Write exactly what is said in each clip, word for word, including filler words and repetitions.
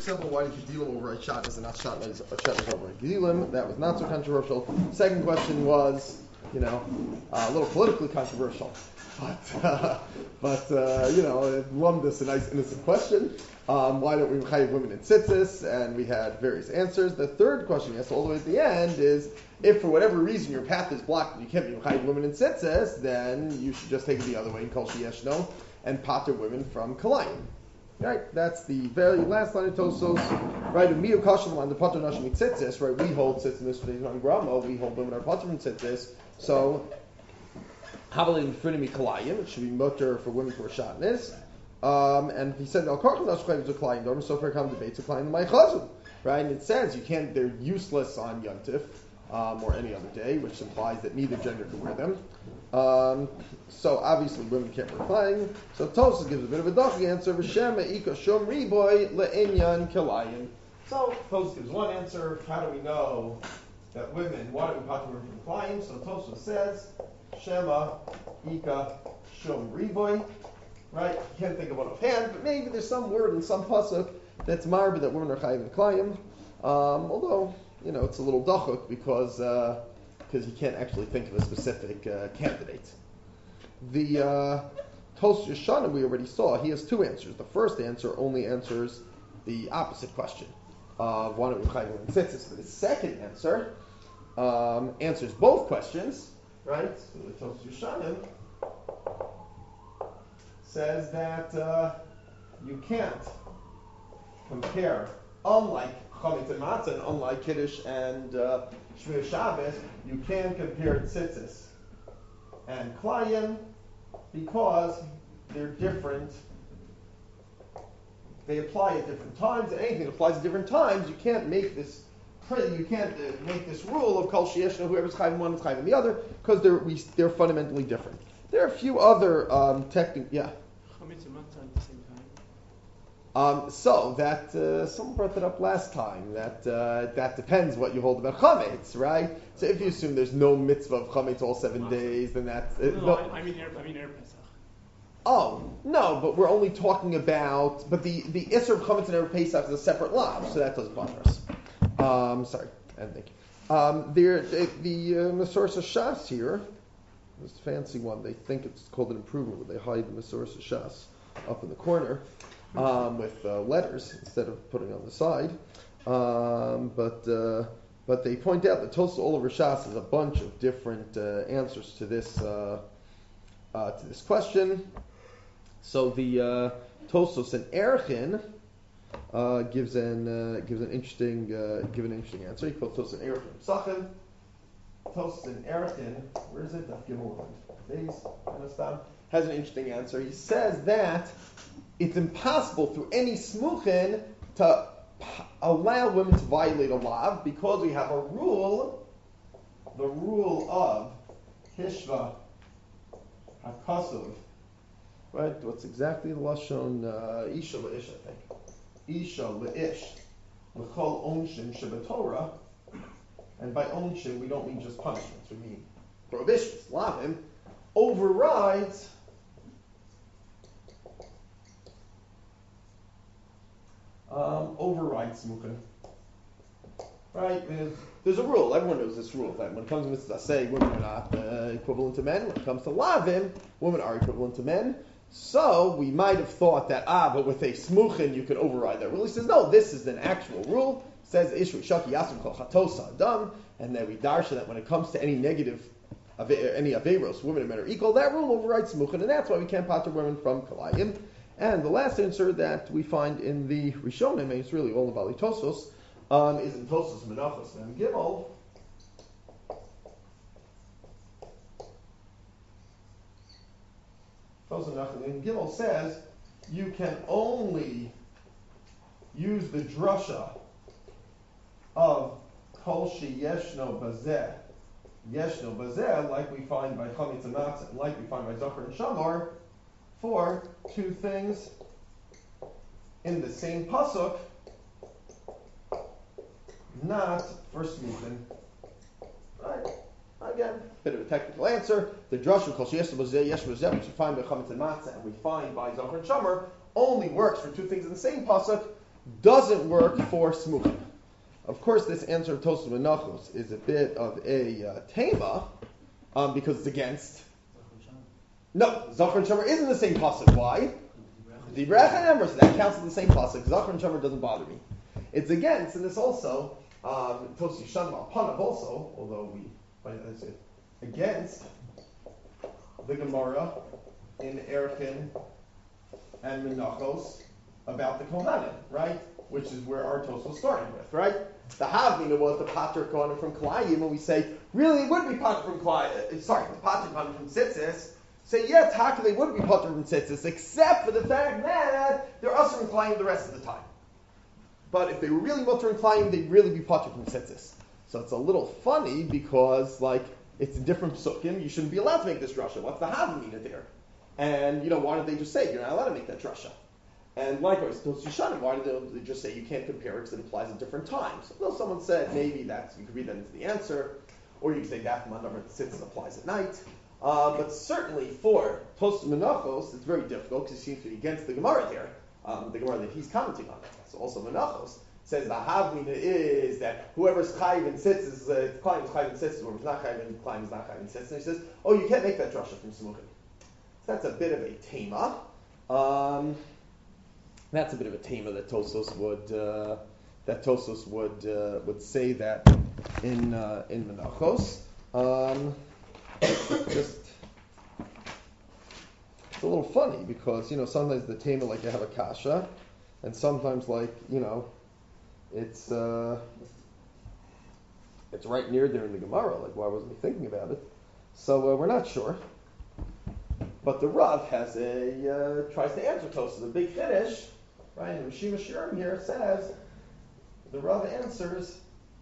simple. Why did Gedilim override Shatnez and not Shatnez, Shatnez override Gedilim? That was not so controversial. Second question was, you know, uh, a little politically controversial. But, uh, but uh, you know, it lummed us a nice innocent question. Um, why don't we chayiv women in tzitzis? And we had various answers. The third question we asked all the way at the end is, if for whatever reason your path is blocked and you can't be chayiv women in tzitzis, then you should just take it the other way and kol sheyeshno and pater women from kalayim. Right? That's the very last line of Tosos. Right? Umiyu kashem on the pater nashim tzitzis. Right? We hold tzitzis in this on grama. We hold women are pater from tzitzis. So. Havalim frinimi kalayim. It should be mutter for women for shatnez. Um, and he said, "Al karchas ashkayim to kalayim dorm." So far, come debate to kalayim my chazul. Right? And it says you can't. They're useless on yontif um, or any other day, which implies that neither gender can wear them. Um, so obviously, women can't wear kalayim. So Tosas gives a bit of a dochi answer. V'shem me'ika shom riboy le'inyan kalayim. So Tosas gives one answer. How do we know that women? Why do we pater women from kalayim? So Tosas says. Shema, Ika, Shom, Riboy. Right? You can't think of one offhand, but maybe there's some word in some pasuk that's marba that women are chayiv and klayim. Um, although, you know, it's a little dachuk because uh, because you can't actually think of a specific uh, candidate. The uh, Tos Yeshana we already saw. He has two answers. The first answer only answers the opposite question of why don't we chayiv and tzitzis. But the second answer um, answers both questions. Right? So the Tos Yeshanim says that uh, you can't compare, unlike Chametz and Matzah, and unlike Kiddush and uh, Shmir Shabbos, you can compare Tzitzis and Klayim because they're different. They apply at different times, and anything that applies at different times, you can't make this. You can't uh, make this rule of kol sheyeshno, whoever's chayv in one is chayv in the other, because they're we, they're fundamentally different. There are a few other um, techniques. Yeah. Chametz and matzah at the same time. Um, so that uh, someone brought that up last time. That uh, that depends what you hold about chametz, right? So if you assume there's no mitzvah of chametz all seven days, then that's uh, no, no. I, I mean, I mean, Erev Pesach. Oh no, but we're only talking about. But the the isser of chametz and Erev Pesach is a separate law, so that doesn't bother us. Um, sorry, and thank you. Um, there, the, the uh, Masorah Shas here, this fancy one, they think it's called an improvement, where they hide the Masorah Shas up in the corner um, with uh, letters instead of putting on the side. Um, but uh, but they point out that Tosas all over Shas has a bunch of different uh, answers to this uh, uh, to this question. So the uh, Tosas and Erchin. Uh, gives an uh, gives an interesting uh, give an interesting answer. He quotes Tosas and Erchin Psachim. Tosas and Erchin, where is it? Daf Gimel days understand has an interesting answer. He says that it's impossible through any smuchin to p- allow women to violate a law because we have a rule, the rule of Hishva Hakasuv. Right? What's exactly the lashon uh, Isha La'ish, I think. Isha le'ish l'chol onshin shebetorah, and by onshin we don't mean just punishments, we mean prohibitions. Lavim overrides um, overrides smukin. Right? There's, there's a rule. Everyone knows this rule that when it comes to mitzvah say women are not uh, equivalent to men. When it comes to lavim, women are equivalent to men. So we might have thought that, ah, but with a smuchin you could override that rule. He says, no, this is an actual rule. It says, Ishru Shaki Yasum Kol Chatosa Adam, and then we darsha that when it comes to any negative, any averos, women and men are equal, that rule overrides smuchin, and that's why we can't pater women from kalayim. And the last answer that we find in the Rishonim, and it's really all about Tosos, um, is in Tosos Menachos and Gimel. And Gimel says you can only use the drasha of kol sheyeshno bazeh, yeshno bazeh, like we find by Chametz and Matzah, and like we find by Zachar and Shamar, for two things in the same pasuk, not for smuchin. Right? Again, bit of a technical answer. The drasha kol sheyeshno bazeh, yeshno bazeh, which we find by Chametz and Matzah, and we find by Zachar and Shamar, only works for two things in the same pasuk, doesn't work for smuchim. Of course, this answer of Tosfos Menachos is a bit of a uh, tema, um, because it's against. No, Zachar and Shomer isn't the same pasuk. Why? The Berach and Emor, so that counts as the same pasuk. Zachar and Shomer doesn't bother me. It's against, and this also, um, Tosfos Yishanim al Panav also, although we, I say, against the Gemara in Erchin and Menachos about the Kohanim, right? Which is where our Tosfos was starting with, right? The Havmina was the Pater Kohanim from Kalayim, and we say, really, it would be Pater from Kalayim, uh, sorry, the Pater Kohanim from Tzitzis. Say, yeah, Taka, they would be Pater from Tzitzis, except for the fact that they're Asr and Kalayim the rest of the time. But if they were really Mutter and Kalayim, they'd really be Pater from Tzitzis. So it's a little funny because, like, it's a different psukim. You shouldn't be allowed to make this drasha. What's the Havmina there? And, you know, why did they just say you're not allowed to make that drasha? And likewise, Tosfos Yishanim, why did they just say you can't compare it because it applies at different times? Well, someone said maybe that's, you could read that into the answer, or you could say that number that sits and applies at night. Uh, but certainly for Tosfos Menachos, it's very difficult because he seems to be against the Gemara there, um, the Gemara that he's commenting on. So also Menachos says the Havmina is that whoever's chayiv and sits is uh, chayiv is chayiv and sits, whoever's not chayiv and chayiv is not chayiv and sits. And he says, oh, you can't make that drasha from Smuchim. So that's a bit of a tema. Um, That's a bit of a tema that Tosfos would uh, that Tosfos would uh, would say that in uh, in Menachos. Um, just it's a little funny because you know sometimes the tema like you have a kasha, and sometimes like you know it's uh, it's right near there in the Gemara. Like why wasn't he thinking about it? So uh, we're not sure. But the Rav has a uh, tries to answer Tosfos a big finish. Right, and Rishima Shirim here says, the Rav answers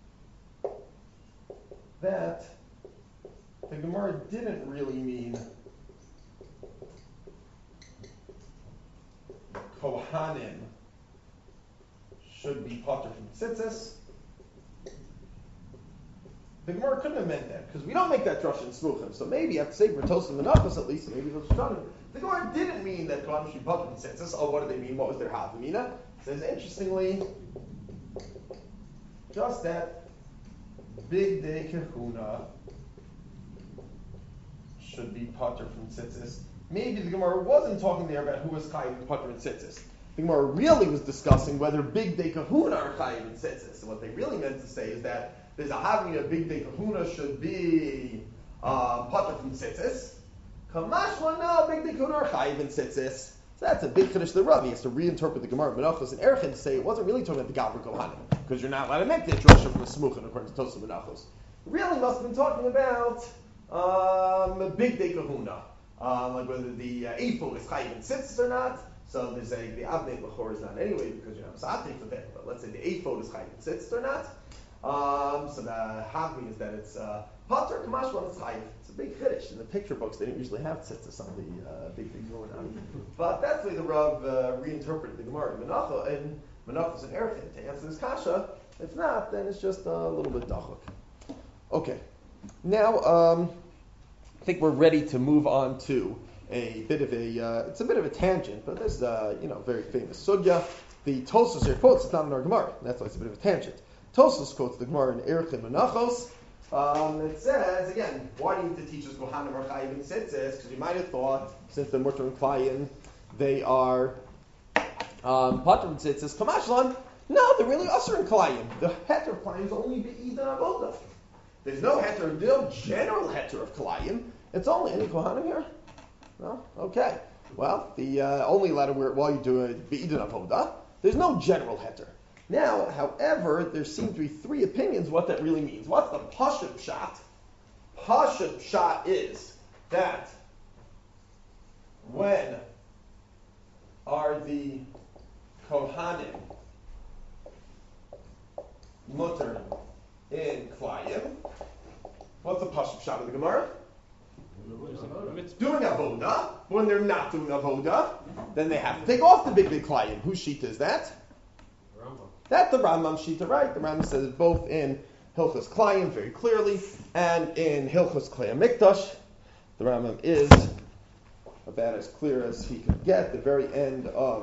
that the Gemara didn't really mean Kohanim should be Pater from Tzitzis. The Gemara couldn't have meant that, because we don't make that drush in Smuchim, so maybe you have to say for Tosfos Menachos at least, maybe those Shtanim. The Gemara didn't mean that Kohanim should be Pater from Tzitzis. Oh, what do they mean? What was their Havamina? It says, interestingly, just that Big Day Kahuna should be Pater from Tzitzis. Maybe the Gemara wasn't talking there about who was Chayiv and Pater and Tzitzis. The Gemara really was discussing whether Big Day Kahuna are Chayiv and Tzitzis. And what they really meant to say is that there's a Havamina Big Day Kahuna should be uh, Pater from Tzitzis. Kamashma, no, Big Day Kahuna are Chayiv and Tzitzis. So that's a big chiddush to the Rav. He has to reinterpret the Gemara Menachos and Erchin to say it wasn't really talking about the Gabra Kohanim, because you're not allowed to make the drasha from the Smuchim according to Tosfos Menachos. Really must have been talking about um, Big Day Kahuna, um, like whether the uh, ephod is Chayiv and Tzitzis or not. So there's a the Avnei Lachor is not anyway because you have Sa'atik for that. But let's say the ephod is Chayiv and Tzitzis or not. Um, so the Havmi is that it's uh, Pater, Kamashwan, it's Chayiv. It's a big chiddush. In the picture books, they didn't usually have tzitzis on the uh, big things going on. But that's the way the Rav uh, reinterpreted the Gemara in Menachos and Menachos and Erchin to answer this kasha. If not, then it's just a little bit dachuk. Okay. Now, um, I think we're ready to move on to a bit of a, uh, it's a bit of a tangent, but this is, uh, you know, very famous sugya. The Tosfos here quotes, it's not in our Gemara. That's why it's a bit of a tangent. Tosfos quotes the Gemara in Erchin Menachos. Um, it says, again, why do you need to teach us Kohanim or Chayiv and Tzitzis? Because you might have thought, since they're Mutter and Klayim, they are um, Pater and Tzitzis. Kamashlan, no, they're really Asr and Klayim. The heter of Klayim is only Be'idah Avodah. There's no heter, no general heter of Klayim. It's only any Kohanim here? No? Okay. Well, the uh, only letter where while you do a Be'idah Avodah, there's no general heter. Now, however, there seem to be three opinions what that really means. What's the Pashut Pshat? Pashut Pshat is that when are the Kohanim mutter in Klayim? What's the Pashut Pshat of the Gemara? Doing Avodah. When they're not doing Avodah, then they have to take off the big big Klayim. Whose sheet is that? That's the Rambam Shita, right? The Rambam says it both in Hilchos Klayim very clearly, and in Hilchos Klei Mikdash. The Rambam is about as clear as he could get. The very end of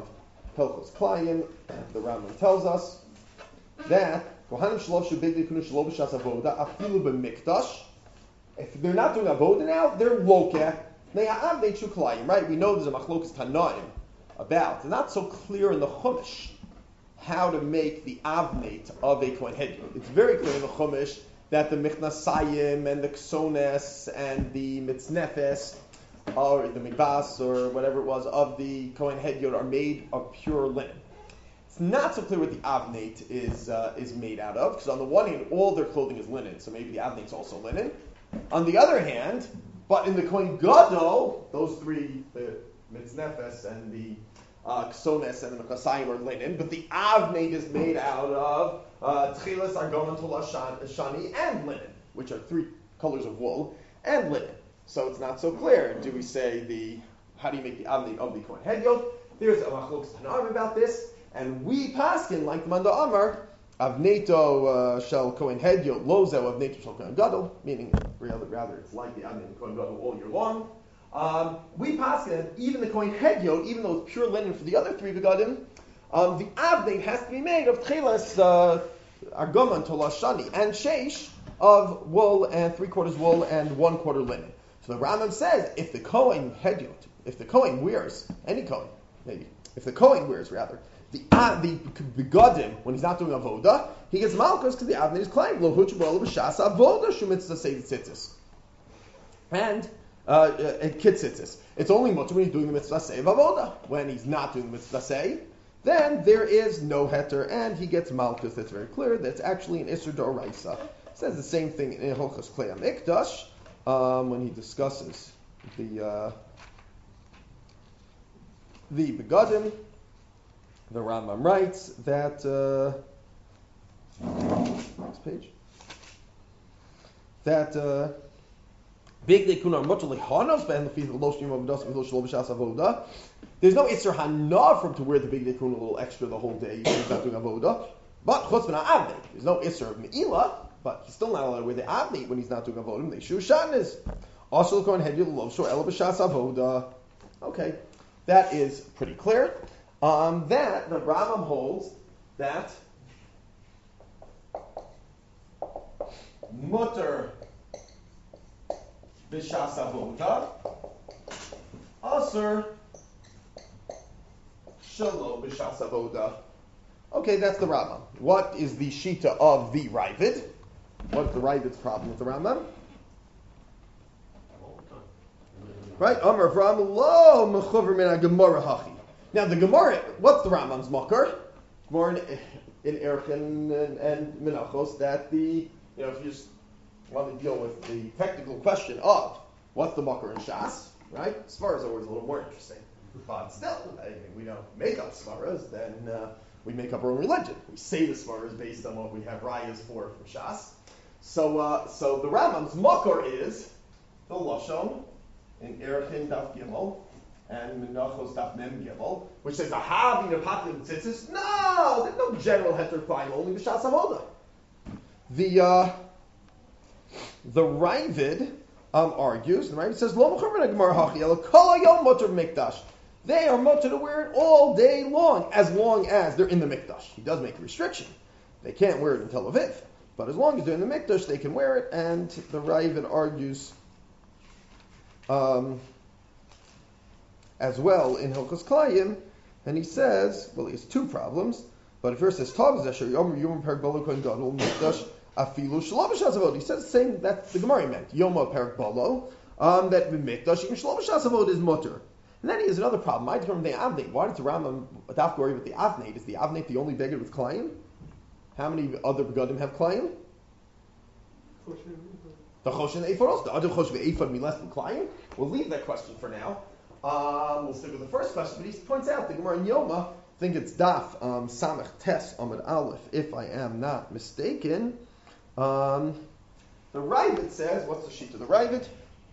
Hilchos Klayim, the Rambam tells us that Kohanim Shalov Shubigdi Kunu Shalov B'Shas Avoda Afilu B'Mikdash. If they're not doing Avoda now, they're Lokeh. They have they Chu Klayim, right? We know there's a Machlokas Tanaim about. It's not so clear in the Chumash how to make the Avnate of a Kohen Hedyot. It's very clear in the Chumash that the Michnasayim and the Ksones and the Mitznefes or the Mibas or whatever it was of the Kohen Hedyot are made of pure linen. It's not so clear what the Avnate is uh, is made out of, because on the one hand, all their clothing is linen, so maybe the Avnate's also linen. On the other hand, but in the Kohen Gadol, those three, the Mitznefes and the uh, Ksones and the Mechasayim are linen, but the Avnate is made out of uh, Tchilas, Argona, Tola, Shani, and linen, which are three colors of wool, and linen. So it's not so clear. Do we say the, how do you make the Avnate of the Kohen Hedyot? There's a Machlokas Tanaim about this, and we paskin, like the Manda Amar, Avneto uh, shel Kohen Hedyot, Lozo Avneto shel Kohen Gadol, meaning rather, rather it's like the Avnate Kohen Gadol all year long. Um, we paskin, even the Kohen Hedyot, even though it's pure linen for the other three begadim, um, the Avnate has to be made of Tchelas, uh, Argoma, Tola, Shani, and Sheish of wool and three quarters wool and one quarter linen. So the Rambam says, if the Kohen Hedyot, if the Kohen wears, any Kohen, maybe, if the Kohen wears rather, the uh, the begadim when he's not doing avoda, he gets malchus because the avnei is claimed lo huch b'olah b'shas avoda shumitzah seid tzitzis, and uh, it kitzitzis. It's only much when he's doing the mitzvah say of avoda. When he's not doing the mitzvah say, then there is no heter, and he gets malchus. That's very clear. That's actually an isur d'oraisa. Says the same thing in Hilchos Klei HaMikdash um, when he discusses the uh, the begadim. The Rambam writes that, uh, next page, that there's no Isser Hana for him to wear the Big Day Kuna a little extra the whole day, he's not doing Avoda, but Chutz B'na Avnei, there's no Isser of Me'ilah, but he's still not allowed to wear the Avnei when he's not doing Avoda, they Shu Shatnez. Also, Kohen Hedyot Lo Shor Ela B'Shas Avoda. Okay, that is pretty clear. Um, that the Rambam holds that mutter b'shas avoda, aser shelo b'shas avoda. Okay, that's the Rambam. What is the shita of the Ravid? What's the Ravid's problem with the Rambam? Right, Amar Rambam lo mechuver min ha-Gemara hachi. Now the Gemara, what's the Rambam's makar? Gemara in, in Erchin and, and Menachos that the, you know, if you just want to deal with the technical question of what's the makar in Shas, right? Svara is always a little more interesting. But still, I mean, we don't make up Svaras, then uh, we make up our own religion. We say the Svara is based on what we have rayas for from Shas. So, uh, so the Rambam's makar is the Lashon in Erchin Daf Gimel and Menachos Daf Mem Gimel, which says Ahav in Apatlim Tzitzis. No, there's no general heter claim, only b'shas avoda. The uh, the Ravid um, argues, the Ravid says Lo Mechumer Gemara Hachi Elo Kol Hayom Motor Mikdash. They are mutter to wear it all day long, as long as they're in the Mikdash. He does make a restriction; they can't wear it in Tel Aviv, but as long as they're in the Mikdash, they can wear it. And the Ravid argues. Um, as well in Hilchos Klayim, and he says, well, he has two problems, but first says, Tav Zesher Yom Yom Perak Balo Kohen Gadol Mikdash Afilu Shelo B'Shas Avoda. He says the same that the Gemara meant Yom Perak Balo, um, that Mikdash even Shelo B'Shas Avoda is mutter. And then he has another problem. I determine the Avnate. Why does the Rambam Daf worry about the Avnate? Is the Avnate the only beggar with Klayim? How many other begadim have Klayim? The Choshen Eiforos. The other Choshen Eifod me less than Klayim. We'll leave that question for now. Um, we'll stick with the first question, but he points out the Gemara in Yoma, I think it's Daf um, Samech Tes Amud Aleph, if I am not mistaken. Um, the Ravid says, what's the sheet of the Ravid?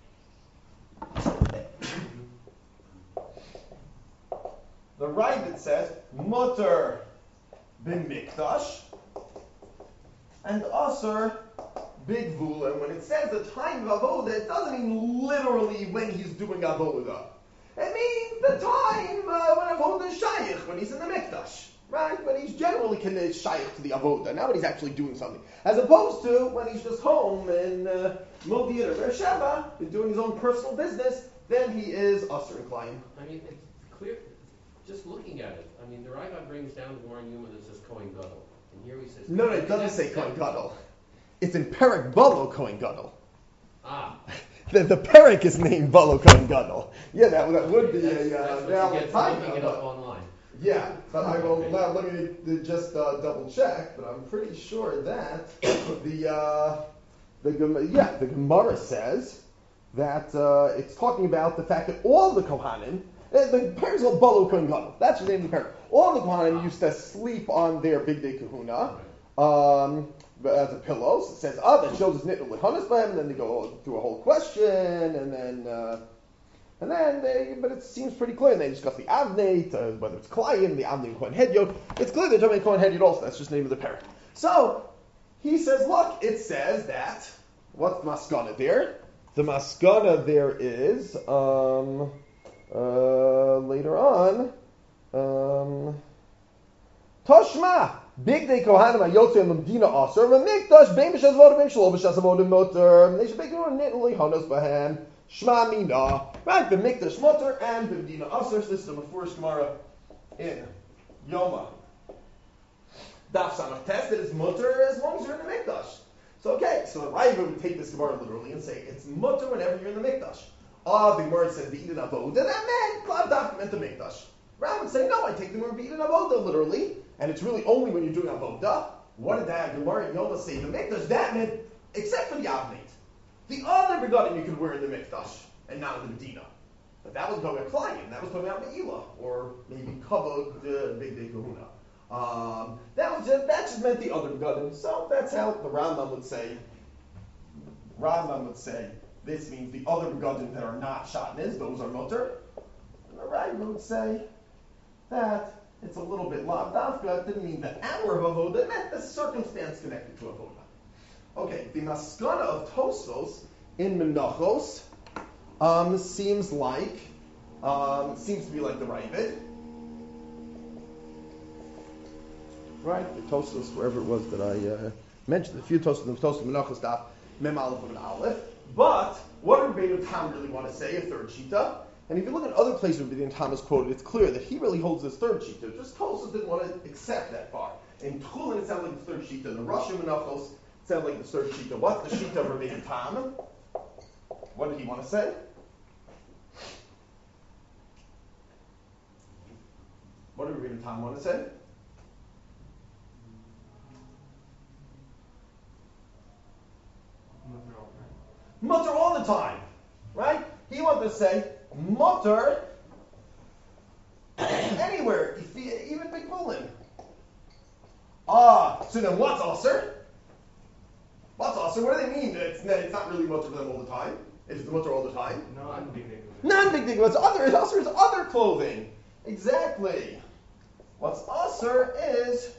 The Ravid says, Mutter b'mikdash and Aser b'gvul. And when it says the time of Avodah, it doesn't mean literally when he's doing Avodah. It means the time uh, when Avodah is Shaykh, when he's in the mikdash, right? When he's generally shayach to the avoda, not when he's actually doing something, as opposed to when he's just home in uh, Modi'in or Beersheba, and doing his own personal business. Then he is Asr and Klein. I mean, it's clear, just looking at it. I mean, the Rambam brings down the Gemara in Yuma that says Kohen Gadol. And here he says... No, no, it doesn't say Kohen Gadol. It's in Perek Balo Kohen Gadol. Ah. The, the Perek is named Balo Kohen Gadol. Yeah, that, that would be that's, a... Uh, that's what you get for looking it up but, online. Yeah, but I will... Now, let me just uh, double check, but I'm pretty sure that the... Uh, the yeah, the Gemara says... that uh, it's talking about the fact that all the Kohanim, uh, the parents called Balo Kohen Gadol, that's the name of the parent. All the Kohanim used to sleep on their big day kahuna um, as a pillows. It says, ah, that shows it's nitnu lechanas b'hem, and then they go through a whole question, and then, uh, and then they, but it seems pretty clear, and they discuss the Avnei, uh, whether it's Klayim, the Avnei and Kohen Hedyot. It's clear they're talking about Kohen Hedyot also, that's just the name of the parent. So, he says, look, it says that, what's the maskana there? The maskana there is, um, uh, later on, um, Toshma, big day kohanim ayotze lemdina aser, v'mikdash bein b'shas vodim bein shlo b'shas avodim motor, they should be doing nitli hanos b'hem, shma mina, right, the mikdash motor and b'mdina aser, so this is the Mefurish Gemara in Yoma. Daf Samach test that it's motor as long as you're in the mikdash. So okay, so the Raiva would take this Gemara literally and say it's mutter whenever you're in the mikdash. Ah, the Gemara says the Eden Avoda, that meant Lav Daf meant the mikdash. Rav would say no, I take the Gemara Eden Avoda literally, and it's really only when you're doing Avoda. What did that Gemara Yoma say? The mikdash that meant except for the Avneit. The other begotten you could wear in the mikdash and not in the Medina. But that was talking about Klayim, that was talking about Me'ilah, or maybe Kavod, the Big Day Kahuna. Um, that was just, that just meant the other begotten. So that's how the Rambam would say. Rambam would say this means the other begotten that are not shatnez, those are mutter. And the Rambam would say that it's a little bit lav dafka. It didn't mean the hour of avoda. It meant the circumstance connected to avoda. Okay, the maskana of Tosfos in Menachos um, seems like um, seems to be like the Ravid. Right, the Tosfos, wherever it was that I uh, mentioned, a few Tosfos, the Tosfos Menachos Daf, Mem Aleph and Aleph. But what did Rabbeinu Tam really want to say? A third shita. And if you look at other places where Rabbeinu Tam is quoted, it's clear that he really holds this third shita. Just Tosfos didn't want to accept that far. In Tchulin, it sounds like the third shita. In the Rosh Menachos, it sounds like the third shita. What's the shita of Rabbeinu Tam? What did he want to say? What did Rabbeinu Tam want to say? Mutter all the time, right? He wanted to say mutter anywhere, even Bigvulin. Ah, so then what's aser? What's aser? What do they mean? It's, it's not really mutter for them all the time. It's the mutter all the time. Non-big thing. Non-big thing. What's other? Aser is other clothing. Exactly. What's aser is.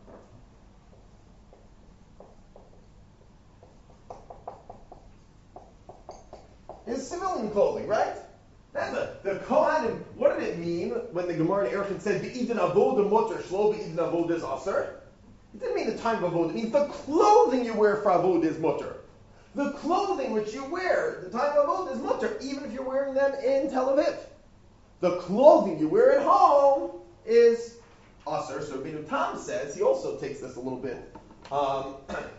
is civilian clothing, right? That's a, the Kohanim, what did it mean when the Gemara in Erechim said, V'idin avoda mutter, shlo v'idin avoda is aser? It didn't mean the time of avoda. It means the clothing you wear for avoda is mutter. The clothing which you wear, the time of avoda is mutter, even if you're wearing them in Tel Aviv. The clothing you wear at home is aser. So Rabbeinu Tam says, he also takes this a little bit, um,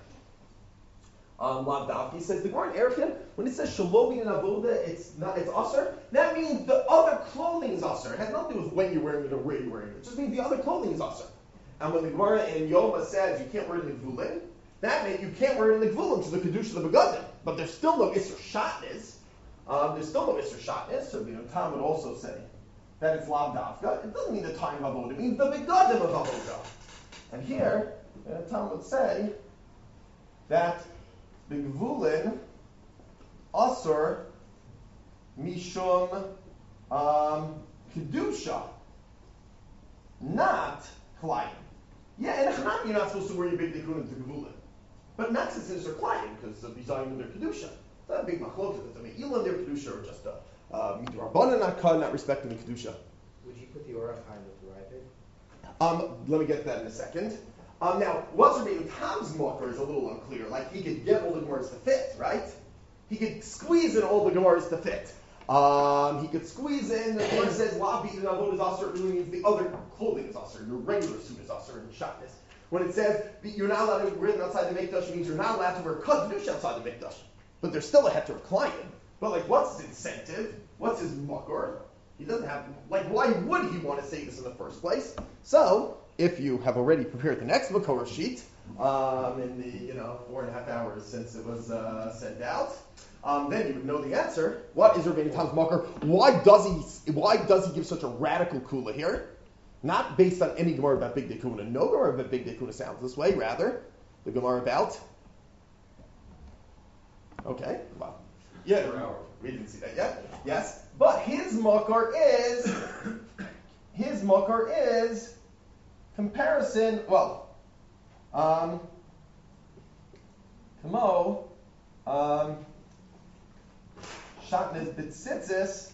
Um, He says the Gemara in Erechim, when it says shalobi and avoda, it's not it's aser. That means the other clothing is aser. It has nothing to do with when you're wearing it or where you're wearing it. It just means the other clothing is aser. And when the Gemara in Yoma says you can't wear it in the gvulin, that means you can't wear it in the gvulin to the kedusha of the begadim. But there's still no isser shatnez. Um, there's still no isser shatnez. So you know, Tom would also say that it's lav dafka. It doesn't mean the time of avoda. It means the begadim of avoda. And here, uh, Tom would say that the Gvulin Asur Mishum um, Kedusha, not Klayim. Yeah, in a Chanam you're not supposed to wear your big Dikunim to Gvulin. But not since it's their Klayim, because of design of their Kedusha. It's not a big machlokes. It's a Me'ilah in their Kedusha, or just a Midrabanan uh, not, not respecting the Kedusha. Would you put the Orach Chaim with the Ravid? Um, let me get to that in a second. Um, now, what's Rabbeinu Tam's makar is a little unclear. Like, he could get all the Gemaras to fit, right? He could squeeze in all the Gemaras to fit. Um, he could squeeze in, the Gemara says, La beaten avod is aser, really means the other clothing is aser, your regular suit is aser in Shabbos. When it says, you're not allowed to wear them outside the Mikdash, it means you're not allowed to wear kaddush outside the Mikdash. But there's still a heter client. But, like, what's his incentive? What's his makar? He doesn't have, like, why would he want to say this in the first place? So, if you have already prepared the next makor sheet, um, in the, you know, four and a half hours since it was uh, sent out, um, then you would know the answer. What is Rabbeinu Tam's makar? Why does he, why does he give such a radical kula here? Not based on any Gemara about Big Day Kuna. No Gemara about Big Day Kuna sounds this way. Rather, the Gemara about, okay, well, yeah, we didn't see that yet. Yes, but his makar is, his makar is comparison, well, um, Kamo, um, Shatnez B'tzitzis,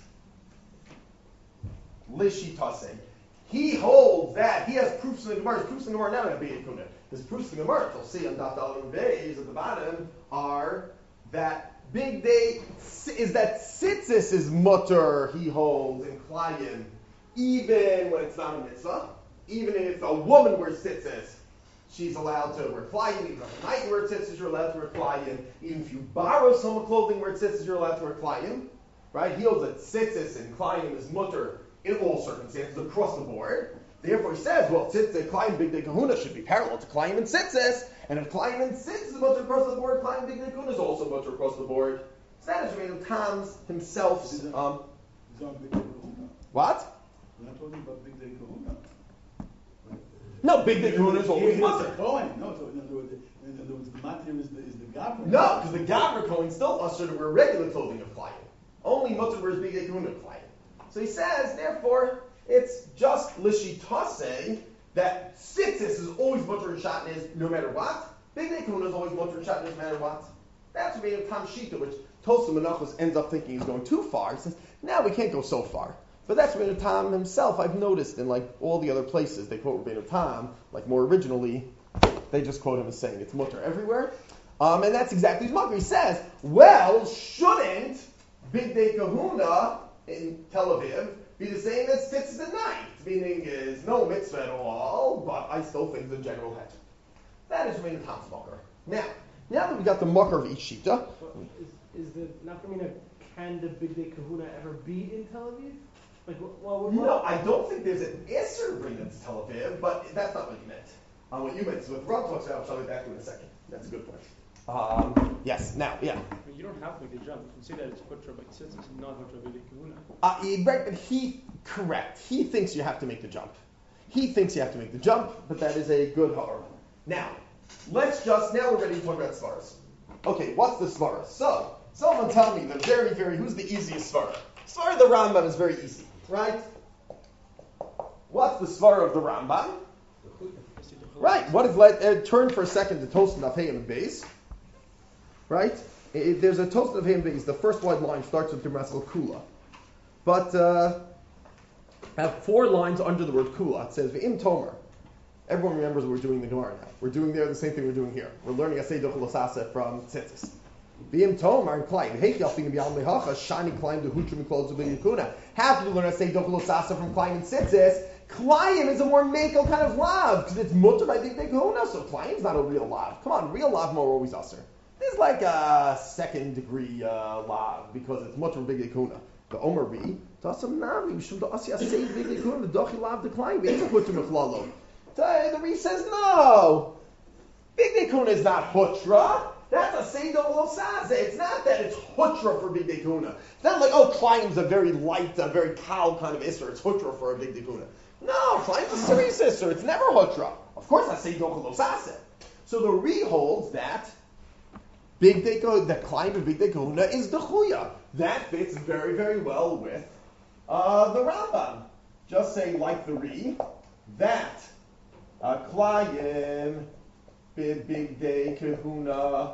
Lishitase. He holds that, he has proofs in the Gemara, his proofs in the Gemara now in Beit Kuna. His proofs in the Gemara, you'll see on Daf Daled Beis at the bottom, are that Big Day is that tzitzis is mutter, he holds in Klayim, even when it's not a mitzvah, even if a woman wears tzitzis, she's allowed to wear Klayim, even if a night wears tzitzis, you're allowed to wear Klayim, even if you borrow someone clothing where tzitzis, you're allowed to wear Klayim, right? He holds that tzitzis and Klayim is mutter in all circumstances across the board. Therefore he says, well, tzitzis, Klayim, Big Day Kahuna should be parallel to Klayim and tzitzis, and if Klayim and tzitzis is mutter across the board, Klayim, Big Day Kahuna is also mutter across the board. So that is Rabbeinu Tam's himself's, um, what? We're not talking about Big Day Kahuna. No, Big Day Kahuna is always mutter. Cohen. No, so in other words, in other words, the matter is the, is the Gabra. No, because the Gabra Cohen still usher to wear regular clothing of Klayim. Only mutter wears Big Day Kahuna of Klayim. So he says, therefore, it's just Lishitase that tzitzis is always mutter and shatnez no matter what. Big Day Kahuna is always mutter and shatnez no matter what. That's Rabbeinu Tam Shita, which Tosfos Menachos ends up thinking he's going too far. He says, now we can't go so far. But that's Rabbeinu Tam himself. I've noticed in like all the other places they quote Rabbeinu Tam, like more originally, they just quote him as saying it's mutter everywhere. Um, and that's exactly his makar. He says, well, shouldn't Big Day Kahuna in Tel Aviv be the same as tzitzis at night? Meaning is no mitzvah at all, but I still think the general head. That is Rabbeinu Tam's makar. Now, now that we got the makar of each shita, Well, is, is the Nafkamina, can the Big Day Kahuna ever be in Tel Aviv? Like, well, what, no, I don't think there's an Isser to bring them to Tel Aviv, but that's not what you meant. Um, what you meant is what Rob talks about, which I'll get back to in a second. That's a good point. Um, yes, now, yeah. I mean, you don't have to make the jump. You can say that it's Hutra by Tzitzis and not Hutra by Big Day Kahuna. Uh, he, right, but he, correct. He thinks you have to make the jump. He thinks you have to make the jump, but that is a good horror. Now, let's just, now we're ready to talk about svaras. Okay, what's the svara? So, someone tell me the very, very, who's the easiest svara? Svara of the Rambam is very easy, right? What's the svara of the Rambam? Right, what is, let, uh, turn for a second to Tosfos Daf Hey and Beis. Right? It, it, there's a Tosfos Daf Hey and Beis, the first wide line starts with the Masel Kula. But, uh, have four lines under the word Kula. It says, V'im Tomer. Everyone remembers what we're doing in the Gemara now. We're doing there the same thing we're doing here. We're learning Asay Dochel Asasa from Tzitzis. V'im Tomer and Klein. Heichi Alfin B'yal Mehacha, Shani Klein Dehutra Mikol Zubin Yikuna. How do we learn Asay Dochel Asasa from Klein and Tzitzis? Klayim is a more makel kind of lav, because it's mutter by Big Day Kahuna, so Klayim's not a real lav. Come on, real lav more always usher. This is like a second degree uh, lav, because it's mutter Big Day Kahuna. The Omer Bi, Tasam Navi, Shum to Asya say Big Day Kahuna, the Dochi lav the Klayim, it's a mutter Mechlalo. The Ri says no. Big Day Kahuna is not hutra. That's a Seido Losaze. It's not that it's hutra for Big Day Kahuna. It's not like, oh, Klayim's a very light, a very cow kind of isser. It's hutra for a Big Day Kahuna. No, Klayim's a serious isser. It's never hutra. Of course, I say Dochel Losase. So the Ri holds that Big Day Kahuna, the Klayim of Big Day Kahuna is the Chuya. That fits very, very well with uh, the Rambam. Just say, like the Ri, that uh, Klayim Big, big Day Kahuna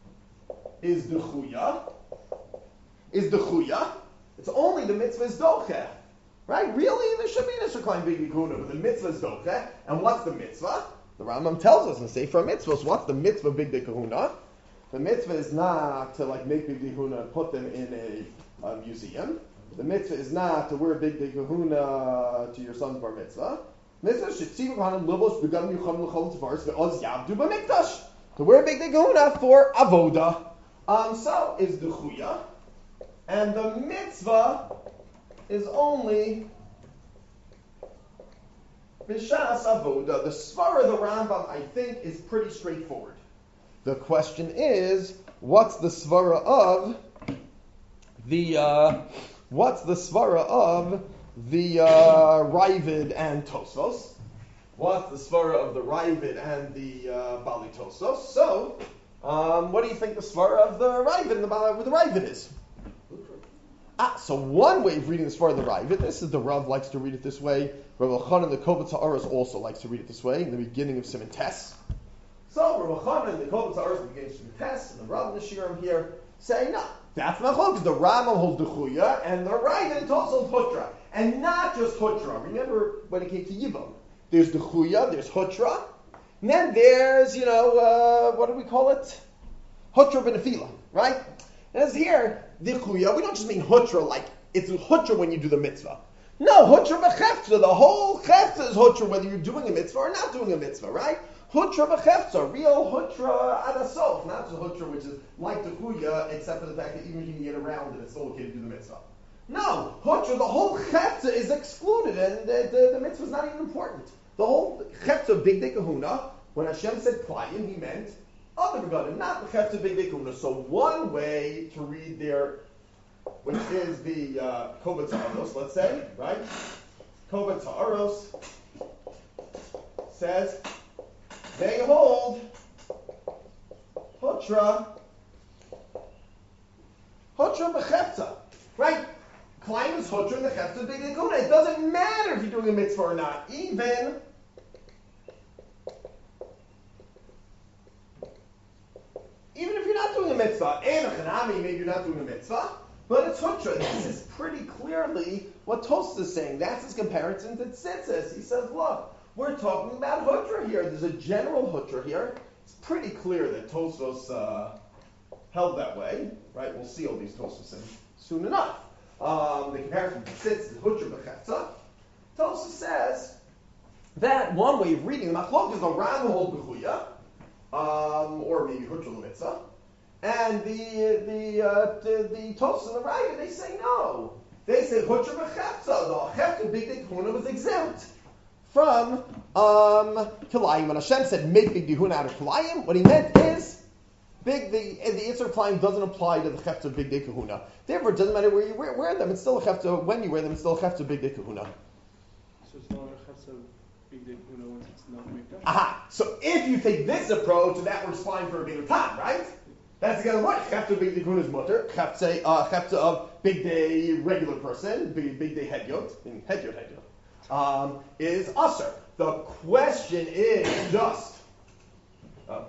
is the Chuya. Is the Chuya. It's only the mitzvah is Docheh. Right? Really, there should be an Isser Klein Bigdei Kahuna, but the mitzvah is Doche. And what's the mitzvah? The Rambam tells us in Sefer Mitzvahs, what's the mitzvah Bigdei Kahuna? The mitzvah is not to like make Bigdei Kahuna and put them in a, a museum. The mitzvah is not to wear Bigdei Kahuna to your son's bar mitzvah. Mitzvah shetzivu kahanim lubos begadim yucham l'chol tvaris ve'oz yavdu b'mikdash. To wear Bigdei Kahuna for avoda. Um, so is the chuya, and the mitzvah is only b'shas avoda. The svara of the Rambam, I think, is pretty straightforward. The question is, what's the svara of the uh, what's the svara of the uh, Ravid and Tosfos? What's the svara of the Ravid and the uh, Bali Tosfos? So, um, what do you think the svara of the Ravid and the Bali of the Ravid is? Ah, so one way of reading the svara of the Ravid, this is the Rav likes to read it this way. Rav Elchanan the Kovetz Haaretz also likes to read it this way in the beginning of Siman Tes. So Rav Elchanan the Kovetz Haaretz in the beginning of Siman Tes, and the Rav and the Shiurim here say no. That's machlok because the Rambam holds the Chuya and the Ravid also holds Hutra, and not just Hutra. Remember when it came to Yivam, there's the Chuya, there's Hutra, and then there's you know uh, what do we call it? Hutra b'nefila, right? And as here the Chuya, we don't just mean Hutra like it's Hutra when you do the mitzvah. No, Hutra b'chefza. The whole chefza is Hutra whether you're doing a mitzvah or not doing a mitzvah, right? Hutra b'chefza, real Hutra adasof, not just Hutra which is like the Chuya, except for the fact that even if you can get around it, it's still okay to do the mitzvah. No, Hutra, the whole chefza is excluded, and the, the, the mitzvah is not even important. The whole chefza of Bigdei Kahuna, when Hashem said Klayim, he meant other begadim, not the chefza of Bigdei Kahuna. So one way to read there, which is the uh, Kovetz Haaretz, let's say, right? Kovetz Haaretz says, they hold Hutra, Hutra b'chefza, right? Klein is Hutra and the chefza of Bigdei Kahuna. It doesn't matter if you're doing a mitzvah or not, even even if you're not doing a mitzvah. And a chanami, maybe you're not doing a mitzvah, but it's Hutra. This is pretty clearly what Tosfos is saying. That's his comparison to Tzitzis. He says, look, we're talking about Hutra here. There's a general Hutra here. It's pretty clear that Tosfos uh, held that way, right? We'll see all these Tosfos soon enough. Um, the comparison to Tzitzis is Hutra b'chefza. Tosfos says that one way of reading the machlok is the Rambam holds b'chuya, um, or maybe Hutra l'mitzvah, and the the uh, the, the Tosfos and the Ravid, they say no. They say Hutra b'chefza. The chefza Bigdei Kahuna was exempt from um, Kilayim. When Hashem said make Bigdei Kahuna out of Kilayim, what he meant is big the the Yisur Kilayim doesn't apply to the chefza of Bigdei Kahuna. Therefore, it doesn't matter where you wear, wear them. It's still a chefza. When you wear them, it's still a chefza of Bigdei Kahuna. So it's not a chefza of Bigdei Kahuna once it's not mikdash. Aha. So if you take this approach, that works fine for a bigger time, right? That's again what chefza of Bigdei Kahuna is mutter. Chefza uh, chefza of Bigdei regular person, big Bigdei hedyot, in hedyot hedyot. Um, is usher. The question is just, uh,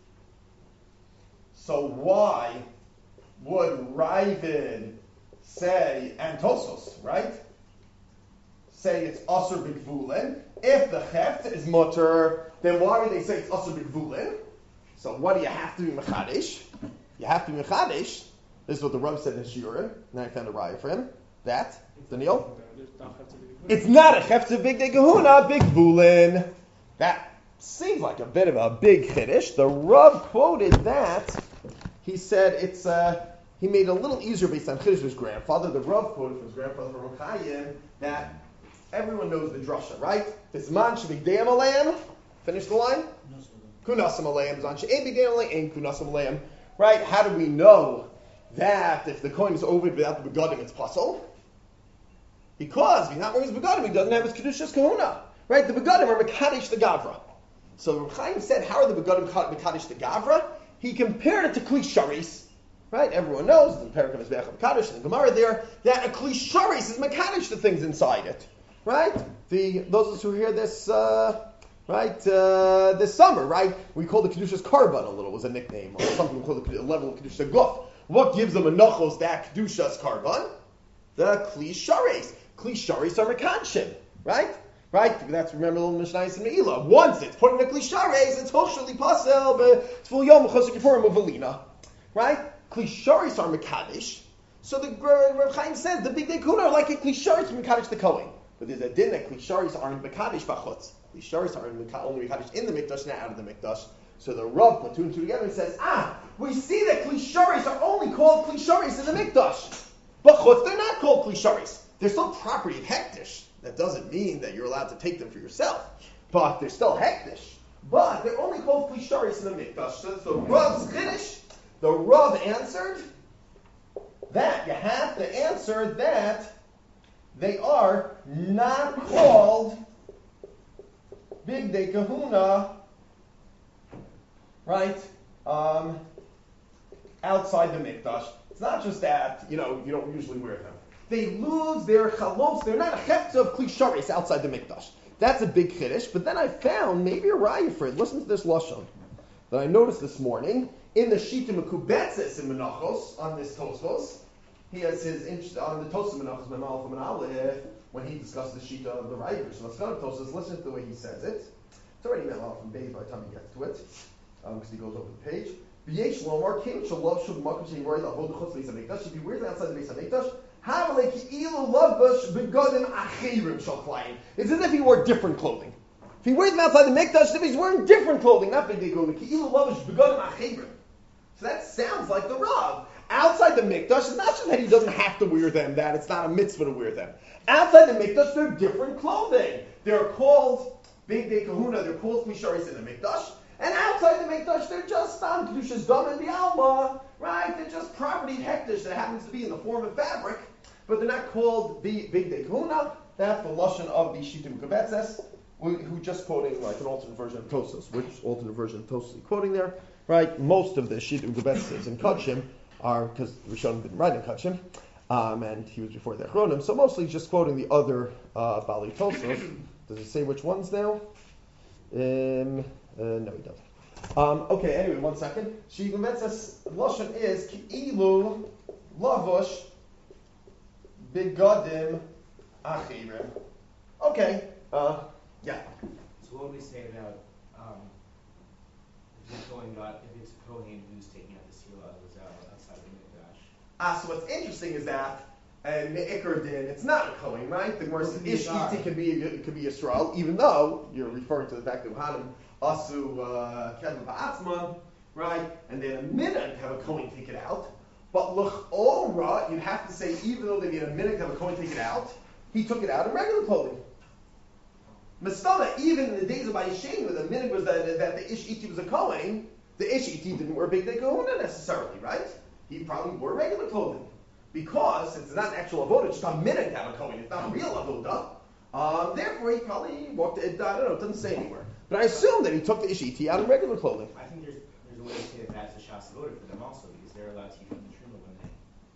so why would Ravid say, and Tosfos, right, say it's usher b'gvulin? If the chefza is mutter, then why would they say it's usher b'gvulin? So what do you have to be mechadish? You have to be mechadish. This is what the Rav said in Shiurim. Now I found a raya for him. That, Daniel? It's not a chefza Bigdei Kahuna, big vulin. That seems like a bit of a big chiddush. The Rav quoted that. He said it's uh, he made it a little easier based on chiddush of his grandfather. The Rav quoted from his grandfather from Chaim that everyone knows the drasha, right? This man shebigdei aleim. Finish the line. Kunasam aleim. Zan she'ein bigdei aleim. Ein kunasam aleim. Right? How do we know that if the coin is over without the begadim, it's puzzle? Because if he's not wearing his begadim, he doesn't have his kedushas kahuna. Right? The begadim are mekadesh the gavra. So Chaim said, how are the begadim mekadesh the gavra? He compared it to kli sharis. Right? Everyone knows the parak of Mizbeach Mekadesh and the Gemara there that a kli sharis is mekadesh the things inside it. Right? The those of us who hear this, uh, right? Uh, this summer, right? We call the kedushas karban a little was a nickname, or something we call the level of kedushas guf. What gives them a nachos that kedushas karban? The kli sharis. Klisharis are Mekanshin, right? Right? That's, remember, little Mishnayos in Me'ilah. Once it's putting a Klisharis, it's Hoshali Pasel, but Tful Yom, Chosek Yipurim, Uvalina. Right? Klisharis are Mekadesh. So the Rav Chaim says the big day kuna are like a Klisharis Mekadesh the Kohen. But there's a din that Klisharis are in Mekadesh Bachutz. Klisharis are in Meka, only Mekadesh in the Mikdash, not out of the Mikdash. So the Rav put two and two together and says, ah, we see that Klisharis are only called Klisharis in the Mikdash. But Chutz, they're not called Klisharis. They're still property of Hektish. That doesn't mean that you're allowed to take them for yourself. But they're still Hektish. But they're only called Klisharis in the Mikdash. So the Rav's Chiddush, the Rav answered that you have to answer that they are not called Bigdei Kahuna, right? Um, outside the Mikdash. It's not just that, you know, you don't usually wear them. They lose their chalos. They're not a hefta of klisharis outside the Mikdash. That's a big chiddush. But then I found maybe a raya for it. Listen to this lashon that I noticed this morning in the Shita Mekubetzes in Menachos on this Tosfos. He has his interest on the Tosfos Menachos Menalef Menalef when he discussed the Shita of the Raivers. So let's go to Tosfos. Listen to the way he says it. It's already Menalef and Beis by the time he gets to it, because um, he goes over the page. B'yesh lomar kim shalav shub makom shein roy la'avod chutz beis hamikdash. If you wear it outside the beis hamikdash, hamalei ki'ilu lavash begodim achirim shal klayim. It's as if he wore different clothing. If he wears them outside the mikdash, as if he's wearing different clothing, not big begodim. Ki'ilu lavash begodim achirim. So that sounds like the Rav. Outside the mikdash, it's not just that he doesn't have to wear them; that it's not a mitzvah to wear them. Outside the mikdash, they're different clothing. They're called big day kahuna. They're called klisharis in the mikdash. And outside the Mikdash, they're just Stam Kedushas Dam and the Alma, right? They're just property hektish that happens to be in the form of fabric, but they're not called the Big Day Kahuna. That's the lashon of the Shitim Kubetzes, who just quoting like an alternate version of Tosfos. Which alternate version of Tosfos is he quoting there? Right? Most of the Shitim Kubetzes in Kachim are, because Rishonim didn't write in Kachim, um, and he was before the Achronim, so mostly just quoting the other uh, Bali Tosfos. Does it say which ones now? Um... Uh, no, he doesn't. Um, okay, anyway, one second. Shigumetzes lashon is ki'ilu lavush bigadim achirim. Okay, uh, yeah. So what would we say about um, if it's going on, if it's a Kohen who's taking out the sila outside of the Mikdash? Ah, so what's interesting is that and Me'ikr din, it's not a Kohen, right? The Gemara says Ish Iti can be it could be Yisrael, even though you're referring to the fact that Hanim Asu Kedem Ba'atzman, right? And then a minute have a Kohen take it out. But L'chora, you'd have to say, even though they made a minute have a Kohen take it out, he took it out in regular clothing. Mistama, even in the days of Ayishin, where the minute was that, that the Ish Iti was a Kohen, the Ish Iti didn't wear Big Day Kahuna necessarily, right? He probably wore regular clothing. Because it's not an actual avodah, it's just a minute to have a Kohen, it's not a real avodah. Um, therefore, he probably walked it, I don't know, it doesn't say anywhere. But I assume that he took the Ish Iti out in regular clothing. I think there's there's a way to say that that's a Shas avodah for them also, because they're allowed to eat from the Truma when they,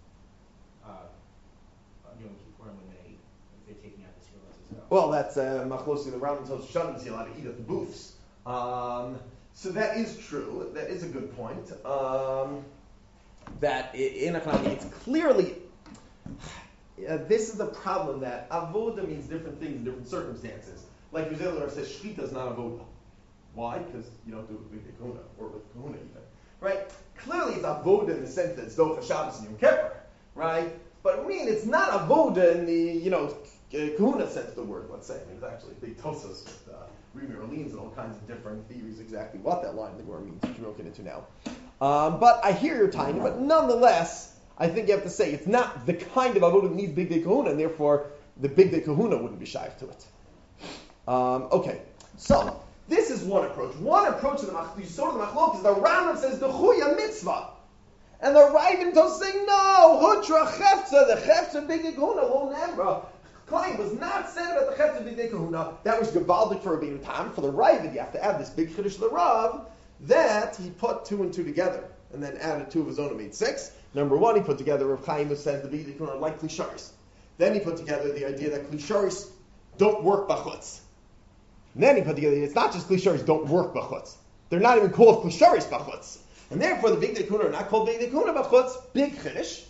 uh, on Yom Kippur when they, if they're taking out the silas as well. Well, that's uh, Machlosi the Ram tells Shannon he's allowed to eat at the booths. Um, so that is true. That is a good point. Um, that in economy, it's clearly uh, this is the problem that avoda means different things in different circumstances. Like Rizal says, shchita is not avoda. Why? Because you don't do it with big kahuna or with kahuna even, right? Clearly, it's avoda in the sense that it's docha Shabbos and Yom Kippur, right? But I mean, it's not avoda in the you know kahuna sense of the word. Let's say there's actually big tosas with uh, Rimi Orleans and all kinds of different theories exactly what that line in the Gemara means, which we won't get into now. Um, but I hear your tiny, but nonetheless, I think you have to say it's not the kind of avodah that needs big day kahuna, and therefore the big day kahuna wouldn't be shaykh to it. Um, okay, so this is one approach. One approach to the Yisod of the Machlok is the Rambam says the chuya mitzvah, and the Raven does say no hutra chefza the chefza big day kahuna lo nemra. Claim was not said about the chefza big day kahuna. That was gevaldik for Rabbeinu Tam. For the Raven, you have to add this big chiddush of the Rav. That he put two and two together, and then added two of his own and made six. Number one, he put together Rav Chaim who says the big are like klisharis. Then he put together the idea that klisharis don't work b'chutz. And then he put together it's not just klisharis don't work b'chutz. They're not even called klisharis b'chutz. And therefore the big dekuna are not called big dekuna b'chutz. Big chiddush.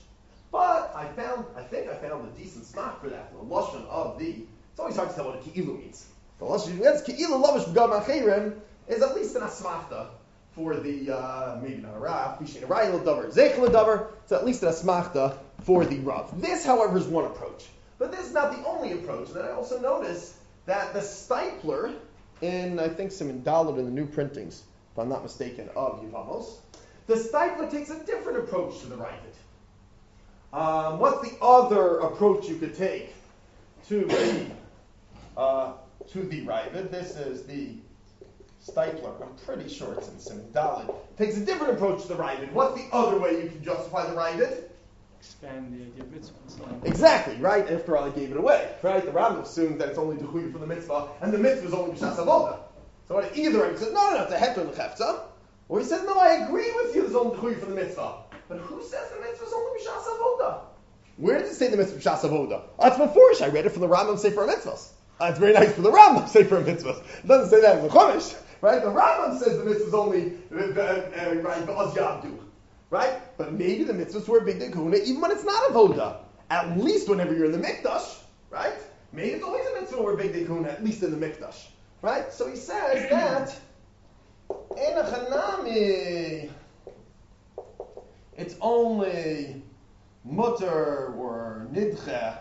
But I found, I think I found a decent spot for that. The lashon of the, it's always hard to tell what a ki'ilu means. The lashon that's ki'ilu lavish b'gam achirim is at least an asmachta for the uh, maybe not a rav, pishin rayil davar, zeichel davar. It's at least an asmachta for the rav. This, however, is one approach, but this is not the only approach. And then I also noticed that the Stipler in I think some in Dalit in the new printings, if I'm not mistaken, of Yevamos, the Stipler takes a different approach to the Ravid. Um, what's the other approach you could take to the uh, to the Ravid? This is the Stipler. I'm pretty sure it's in Siman Dalet. Takes a different approach to the Ravid. What's the other way you can justify the Ravid? Expand the idea of mitzvah. Exactly, right? After all, I gave it away, right? The Rambam assumed that it's only Dechuy for the mitzvah, and the mitzvah is only B'shas Avoda. So what either he said, no, no, no, it's a heter l'chefza, or he said, no, I agree with you, there's only Dechuy for the mitzvah. But who says the mitzvah is only B'shas Avoda? Where does it say the mitzvah B'shas Avoda? Oh, it's Mefurish. I read it from the Rambam Sefer Mitzvahs. Uh, it's very nice for the Rambam Sefer Mitzvahs. It doesn't say that in the Chumash, right? The Rambam says the mitzvah is only uh, uh, right B'az Yavdu, right? But maybe the mitzvahs were big kahuna even when it's not Avoda. At least whenever you're in the Mikdash, right? Maybe it's always a mitzvah where big kahuna, at least in the Mikdash, right? So he says that in a chanami, it's only mutter or nidche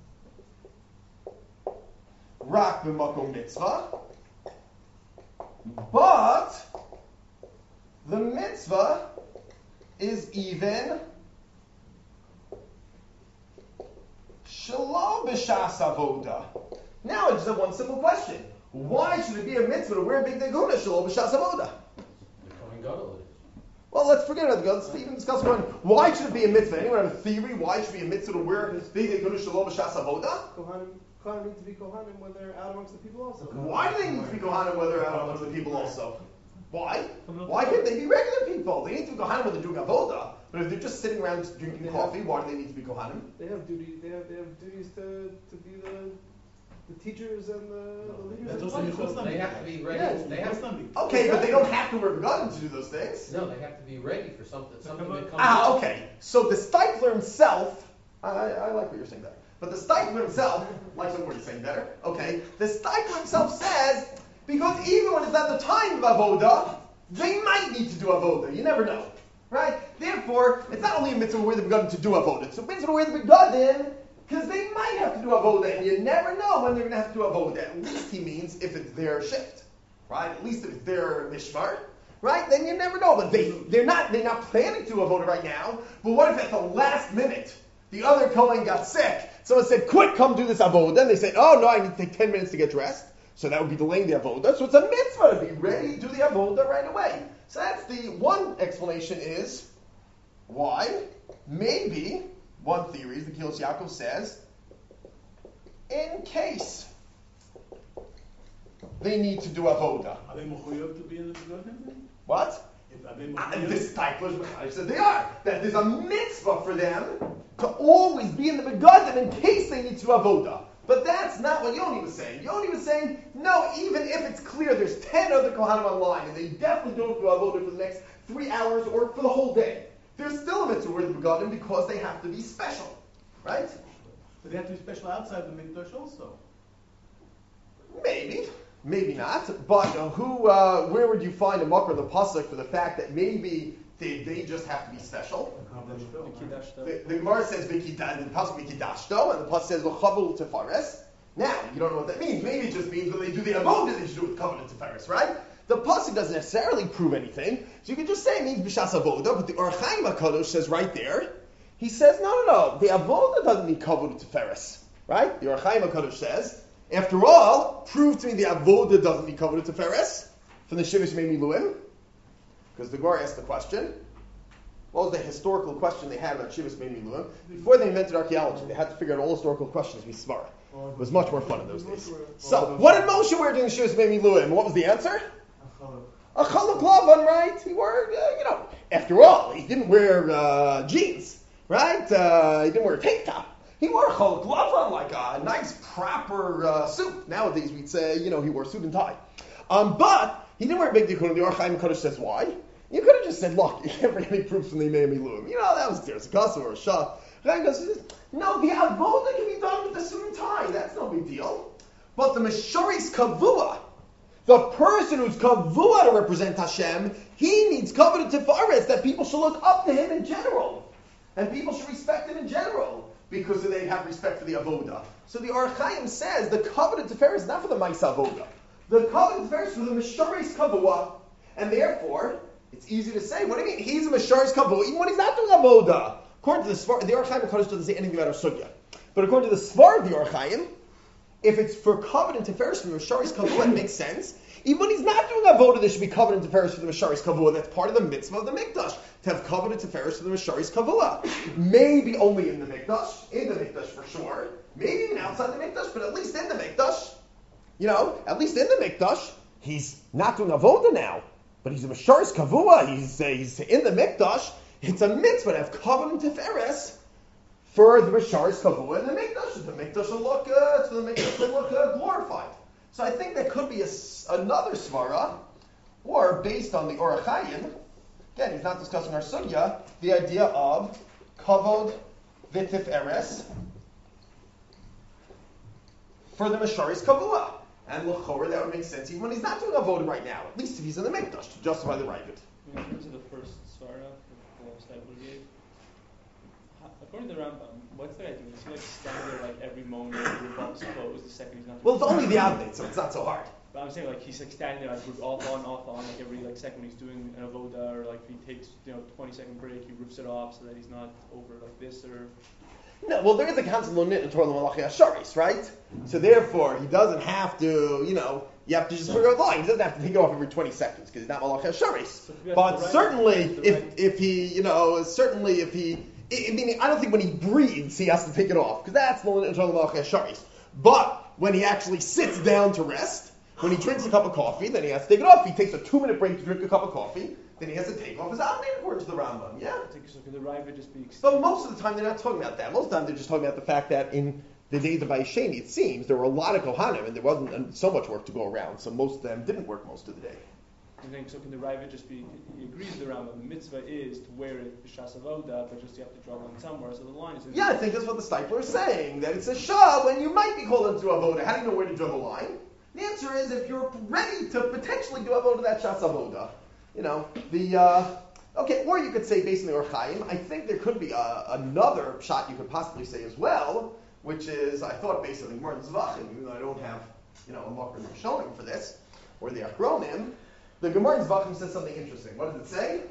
rak b'makom mitzvah, but the mitzvah is even shalom b'shas avoda. Now I just have one simple question: why should it be a mitzvah to wear a big deguna shalom b'shas avoda? The Kohen Gadol is. Well, let's forget about the Let's even discuss one. Why should it be a mitzvah? Anyone have a theory why it should be a mitzvah to wear big deguna shalom b'shas avoda? Kohanim, Kohanim need to be Kohanim when they're out amongst the people also. Why do they need to be kohanim when they're out amongst the people also? Why? Why can't they be regular people? They need to be kohanim when they're doing avoda. But if they're just sitting around drinking They coffee, have- why do they need to be kohanim? They have duty. They have they have duties to, to be the the teachers and the, the leaders. That's of the also people. Yichus They have to be ready. Yes, They have, Okay, but they don't have to wear begotten to do those things. no, they have to be ready for something, something that comes. Ah, okay. So the Stipler himself, I, I like what you're saying there. But the Stipler himself, like what you're saying better. Okay, the Stipler himself says because even when it's at the time of avoda, they might need to do avoda. You never know, right? Therefore, it's not only a mitzvah where the begotten to do avoda. It's a mitzvah where the begotten because they might have to do avoda, and you never know when they're going to have to do avoda. At least he means if it's their shift, right? At least if it's their mishmar. Right? Then you never know. But they, they're not they're not planning to do avoda right now. But what if at the last minute the other Kohen got sick? Someone said, quick, come do this avoda. And they said, oh no, I need to take ten minutes to get dressed. So that would be delaying the avoda. So it's a mitzvah to be ready to do the avoda right away. So that's the one explanation is why. Maybe one theory is the Kilos Yaakov says, in case they need to do avoda. Are they mechuyev to be in the begotten? What? If are they Uh, mechuyev? this Stipler's Mechanic said they are. That there's a mitzvah for them to always be in the begotten in case they need to do avoda. But that's not what Yoni was saying. Yoni was saying, no, even if it's clear there's ten other Kohanim online and they definitely don't do avoda for the next three hours or for the whole day, there's still a mitzvah with the begotten because they have to be special. Right? But they have to be special outside the mikdash also. Maybe. Maybe not. But uh, who? Uh, where would you find a mucker in the pasuk for the fact that maybe they, they just have to be special? The, the Gemara says "V'kidah," the pasuk "V'kidashto," and the pasuk says "L'chavul tefares." Now you don't know what that means. Maybe it just means when they do the avodah, they should do it with covenant tefares, right? The pasuk doesn't necessarily prove anything, so you can just say it means b'shas avodah. But the Or Chaim HaKadosh says right there, he says no, no, no. The avodah doesn't need covenant tefares, right? The Or Chaim HaKadosh says. After all, prove to me the avoda doesn't need covenant tefares from the Shivish Mei Miluim, because the Gemara asked the question. What was the historical question they had about Shivish Mei Miluim? Before they invented archaeology, they had to figure out all historical questions. We smart. It was much more fun in those days. So, what did Moshe wear during the Shivish Mei Miluim? What was the answer? A chaluk lavan, right? He wore, uh, you know. After all, he didn't wear uh, jeans, right? Uh, he didn't wear a tank top. He wore a chaluk lavan, like a nice, proper uh, suit. Nowadays, we'd say, you know, he wore a suit and tie. Um, but he didn't wear a big tikkun. The Or Chaim HaKadosh says why. You could have just said, look, you can't bring any proofs from the Yemei Miluim. You know, that was there's a Kasa or a Shah. Chaim goes, no, the avoda can be done with the suit and tie. That's no big deal. But the Meshoris Kavua, the person who's Kavua to represent Hashem, he needs covenant tifares, that people should look up to him in general. And people should respect him in general, because they have respect for the avoda. So the Or Chaim says the covenant tifares is not for the Maisa avoda. The covenant tifares is for the Meshoris Kavua. And therefore, it's easy to say, what do you mean? He's a Meshoris Kavua, even when he's not doing avoda. According to the Svar, the Or Chaim doesn't say anything about our sugya. But according to the Svar of the Or Chaim, if it's for covenant tiferes from the Meshoris Kavua, it makes sense. Even when he's not doing avoda, there should be covenant tiferes for the Meshoris Kavua. That's part of the mitzvah of the mikdash, to have covenant tiferes for the Meshoris Kavua. Maybe only in the mikdash, in the mikdash for sure. Maybe even outside the mikdash, but at least in the mikdash. You know, at least in the mikdash, he's not doing avoda now, but he's a Meshoris Kavua. He's uh, he's in the mikdash. It's a mitzvah to have covenant tiferes for the Meshoris Kavua in the mikdash. So the mikdash will look, uh, so the mikdash will look uh, glorified. So I think that could be a, another svara, or based on the Or Chaim, again, he's not discussing our sugya, the idea of kavod v'tiferes for the Meshoris Kavua. And l'chorah, that would make sense even when he's not doing avoda right now, at least if he's in the mikdash, to justify the right. In terms of the first svara, the disciple gave, according to the Rambam, what's the idea? Is he like standing there like every moment the revolve's closed, the second he's not? Well, it's only the update, so it's not so hard. But I'm saying like he's like standing there like off on, off on, like every like second he's doing an avoda, or like if he takes you know twenty second break, he rips it off so that he's not over like this or. No, well, there is a concept of nit in Torah Malachi Asharis, right? So therefore, he doesn't have to, you know, you have to just figure out the line. He doesn't have to take it off every twenty seconds because he's not Malachi Asharis. So but right, certainly, if right. if he, you know, certainly if he, I mean, I don't think when he breathes he has to take it off because that's the nit in Torah Malachi Asharis. But when he actually sits down to rest, when he drinks a cup of coffee, then he has to take it off. He takes a two minute break to drink a cup of coffee. Then he has to take off his outfit according to the Rambam. Yeah. So can the Raiva just be? But most of the time they're not talking about that. Most of the time they're just talking about the fact that in the days of Vayisheni, it seems there were a lot of Kohanim and there wasn't so much work to go around. So most of them didn't work most of the day. I think so. Can the Raiva just be? He agrees with the Rambam. The mitzvah is to wear it b'shas avoda, but just you have to draw one somewhere. So the line is. Yeah, I think that's what the Stipler is saying. That it's a shah when you might be called into avoda. How do you know where to draw the line? The answer is if you're ready to potentially do avoda, that shas avoda. You know the. Uh, Okay, or you could say, based on the Or Chaim, I think there could be a, another shot you could possibly say as well, which is, I thought, based on the Gemara Zvachim, even though I don't have, you know, a Makar Rishonim for this, or the Achronim, the Gemara Zvachim says something interesting. What does it say?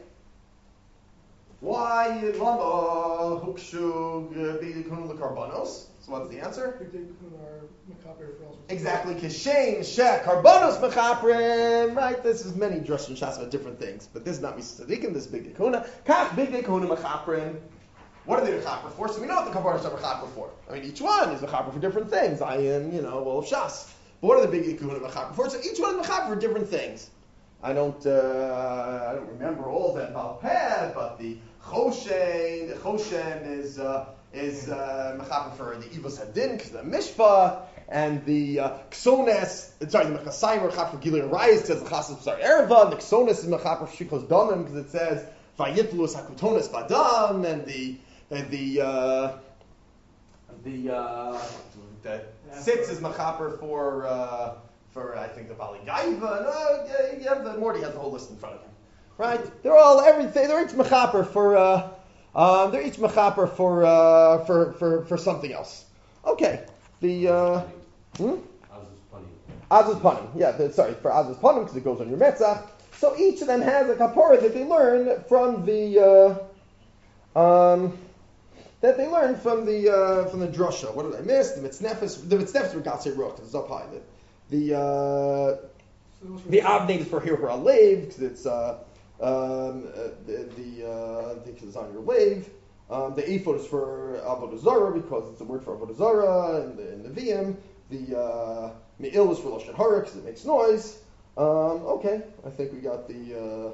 Why lama hukshu b'yikun l'karbanos? So what's the answer? Exactly. Kishain sheh karbanos mechaprim. Right. This is many drush and shas about different things, but this is not misadikim. This is big dekuna. Kach big dekuna mechaprim. What are they mechaper for? So we know what the karbanos are mechaper for. I mean, each one is mechaper for different things. I am, you know, all of shas. But what are the big dekuna mechaper for? So each one is mechaper for different things. I don't, uh, I don't remember all of them Balpeh, but the Choshen, the Choshen is uh, is uh, mechaper for the Ivos Hadin, because the Mishpah, and the uh, Ksones, sorry, the Mechasayim are mechaper for Gilui Arayis, says the Chassid B'sar Ereva, and the Ksones is mechaper for Shikos Damim, because it says Vayitlus Hakutones Badam, and the and the uh, the uh, the Sitz is mechaper for. Uh, For I think the Bali Gaiva, no, yeah, the Morty has the whole list in front of him, right? They're all everything. They're each mechaper for. Uh, um, they're each mechaper for uh, for for for something else. Okay, the uh, hmm? Azus Panim. Yeah, the, sorry for Azus Panim because it goes on your Metzach. So each of them has a kapara that they learn from the uh, um. That they learn from the uh, from the drasha. What did I miss? The mitznefes. The mitznefes were Gatzei Ruach. It's up high. The the, uh, the Avnei is for here for a lave because it's uh, um, uh, the, the uh, I think it's on your lave. Um, the ephod is for avodah zarah because it's a word for avodah zarah and the, in the V M. The uh, me'il is for lashon hara because it makes noise. Um, okay, I think we got the uh,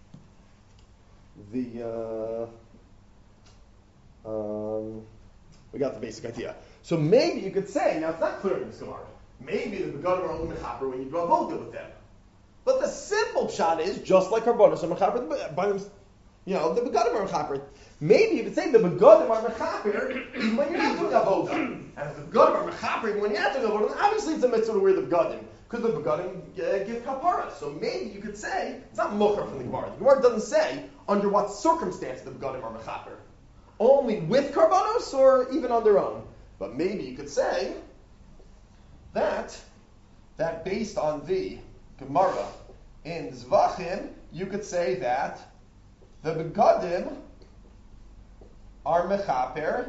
the. Uh, Um, we got the basic idea. So maybe you could say, now it's not clear in this Gemara, maybe the Begadim are only mechaper when you do avoda with them. But the simple shot is, just like Karbonos are mechaper by them, You know, the begadim are mechaper. Maybe you could say the begadim are mechaper even when you're not doing avoda. And if the begadim are mechaper even when you're not doing avoda, then obviously it's a mitzvah to wear the begadim because the begadim uh, give kapara. So maybe you could say it's not mocher from the Gemara. The Gemara doesn't say under what circumstance the begadim are mechaper. Only with karbanos or even on their own. But maybe you could say that that based on the Gemara in Zvachim, you could say that the begadim are mechaper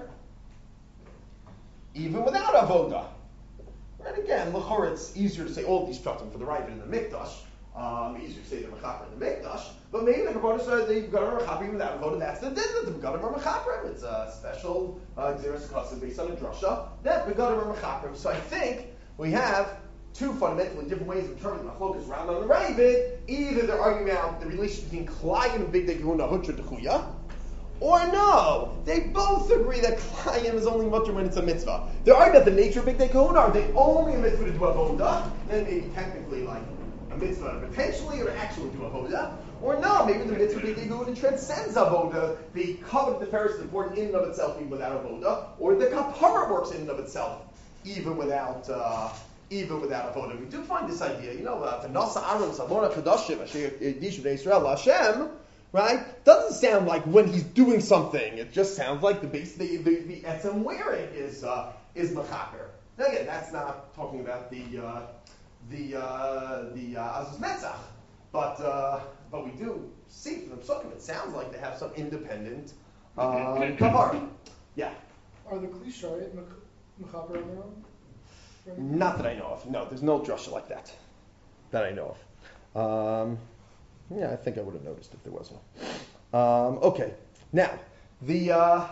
even without avoda. And again, l'chor, it's easier to say all of these pratim for the Ravid in the Mikdash. Um, easier to say the mechaper in the Mikdash. But maybe the Gemara says the begadim are mechaper even without avoda. That's the din that the begadim are mechaper. It's a special xeris uh, based on a drasha that begadim are mechaper. So I think we have two fundamentally different ways of interpreting the Machlokas Rambam and Ravid. Either they're arguing out the relation between Klayim and Big Day Kahuna Hutra Dechuya, or no, they both agree that Klayim is only mutter when it's a mitzvah. They're arguing about the nature of Big Day Kahuna. Are they only a mitzvah to do avoda? Then maybe technically like a mitzvah potentially or actually do avoda. Or no, maybe the mitzvah Big Day Kahuna transcends avoda. The covenant of the Paris is important in and of itself even without avoda, or the kapara works in and of itself even without. Uh, Even without avoda, we do find this idea. You know, v'nasa Aaron savona kadashim asher yishu bnei Yisrael Hashem, right? Doesn't sound like when he's doing something. It just sounds like the base, the the, the etzem wearing is uh, is mechaper. Now again, that's not talking about the uh, the uh, the uh, azus netzach, but uh, but we do see from the psukim. It sounds like they have some independent um, kapara. Yeah. Are the klishayit mechaper on their own? Not that I know of. No, there's no drasha like that that I know of. Um, yeah, I think I would have noticed if there was one. Um, okay, now the uh,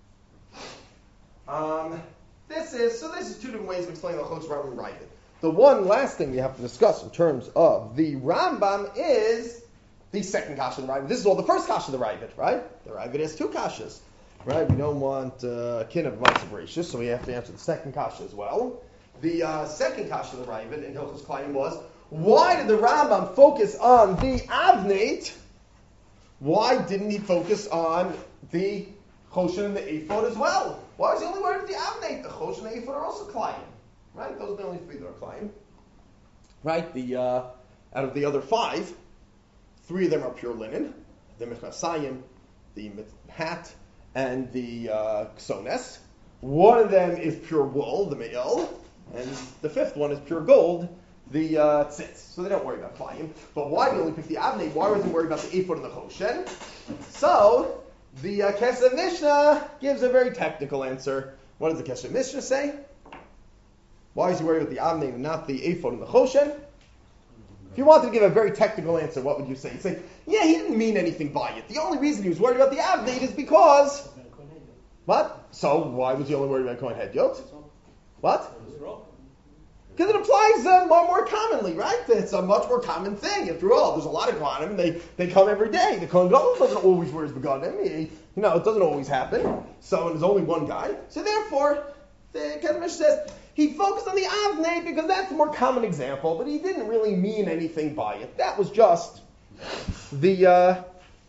um, this is so. This is two different ways of explaining the Chokes Rambam and Ravid. The one last thing we have to discuss in terms of the Rambam is the second kasha of the Ravid. This is all the first kasha of the Ravid, right? The Ravid has two kashas, right? We don't want uh, kin of mice gracious, so we have to answer the second kasha as well. The uh, second kasha of the Ravid in Hilchos Klayim was, why did the Rambam focus on the avnate? Why didn't he focus on the choshen and the ephod as well? Why was he only worried about the avnate? The choshen and the ephod are also Klayim, right? Those are the only three that are Klayim, right? The uh, out of the other five, three of them are pure linen: the mechasayim, the hat, and the uh, ksones. One of them is pure wool, the me'il. And the fifth one is pure gold, the uh, tzitz. So they don't worry about Klayim. But why did he only pick the avnei? Why wasn't he worried about the ephod and the choshen? So the uh, Kesef Mishnah gives a very technical answer. What does the Kesef Mishnah say? Why is he worried about the avnei and not the ephod and the choshen? If you wanted to give a very technical answer, what would you say? You'd say, yeah, he didn't mean anything by it. The only reason he was worried about the avnei is because... What? So why was he only worried about Kohen Hedyot? What? Because it applies uh, more, more commonly, right? It's a much more common thing. After all, there's a lot of Kohanim. They they come every day. The Kohen Gadol doesn't always wear his begadim. He, you know, it doesn't always happen. So there's only one guy. So therefore, the Kesef Mishnah says he focused on the avnei because that's a more common example, but he didn't really mean anything by it. That was just the uh,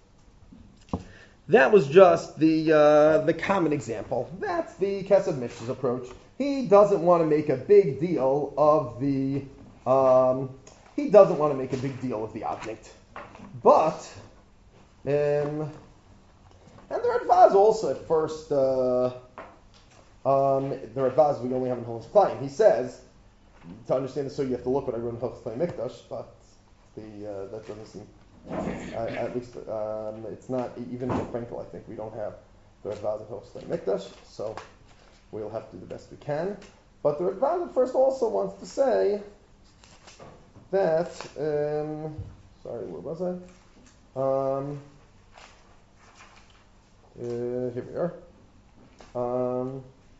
that was just the uh, the common example. That's the Kesef Mishnah's approach. He doesn't want to make a big deal of the. Um, he doesn't want to make a big deal of the avneit, but um, and the Radvaz also at first. Uh, um, the Radvaz we only have in Hilchos Klayim. He says to understand this, so you have to look what I wrote in Hilchos Klayim Mikdash, but the uh, that doesn't seem. Uh, at least um, it's not even in Frankel. I think we don't have the Radvaz in Hilchos Klayim Mikdash, so. We'll have to do the best we can. But the Radvaz at first also wants to say that, um, sorry, where was I? Um, uh, here we are. Um,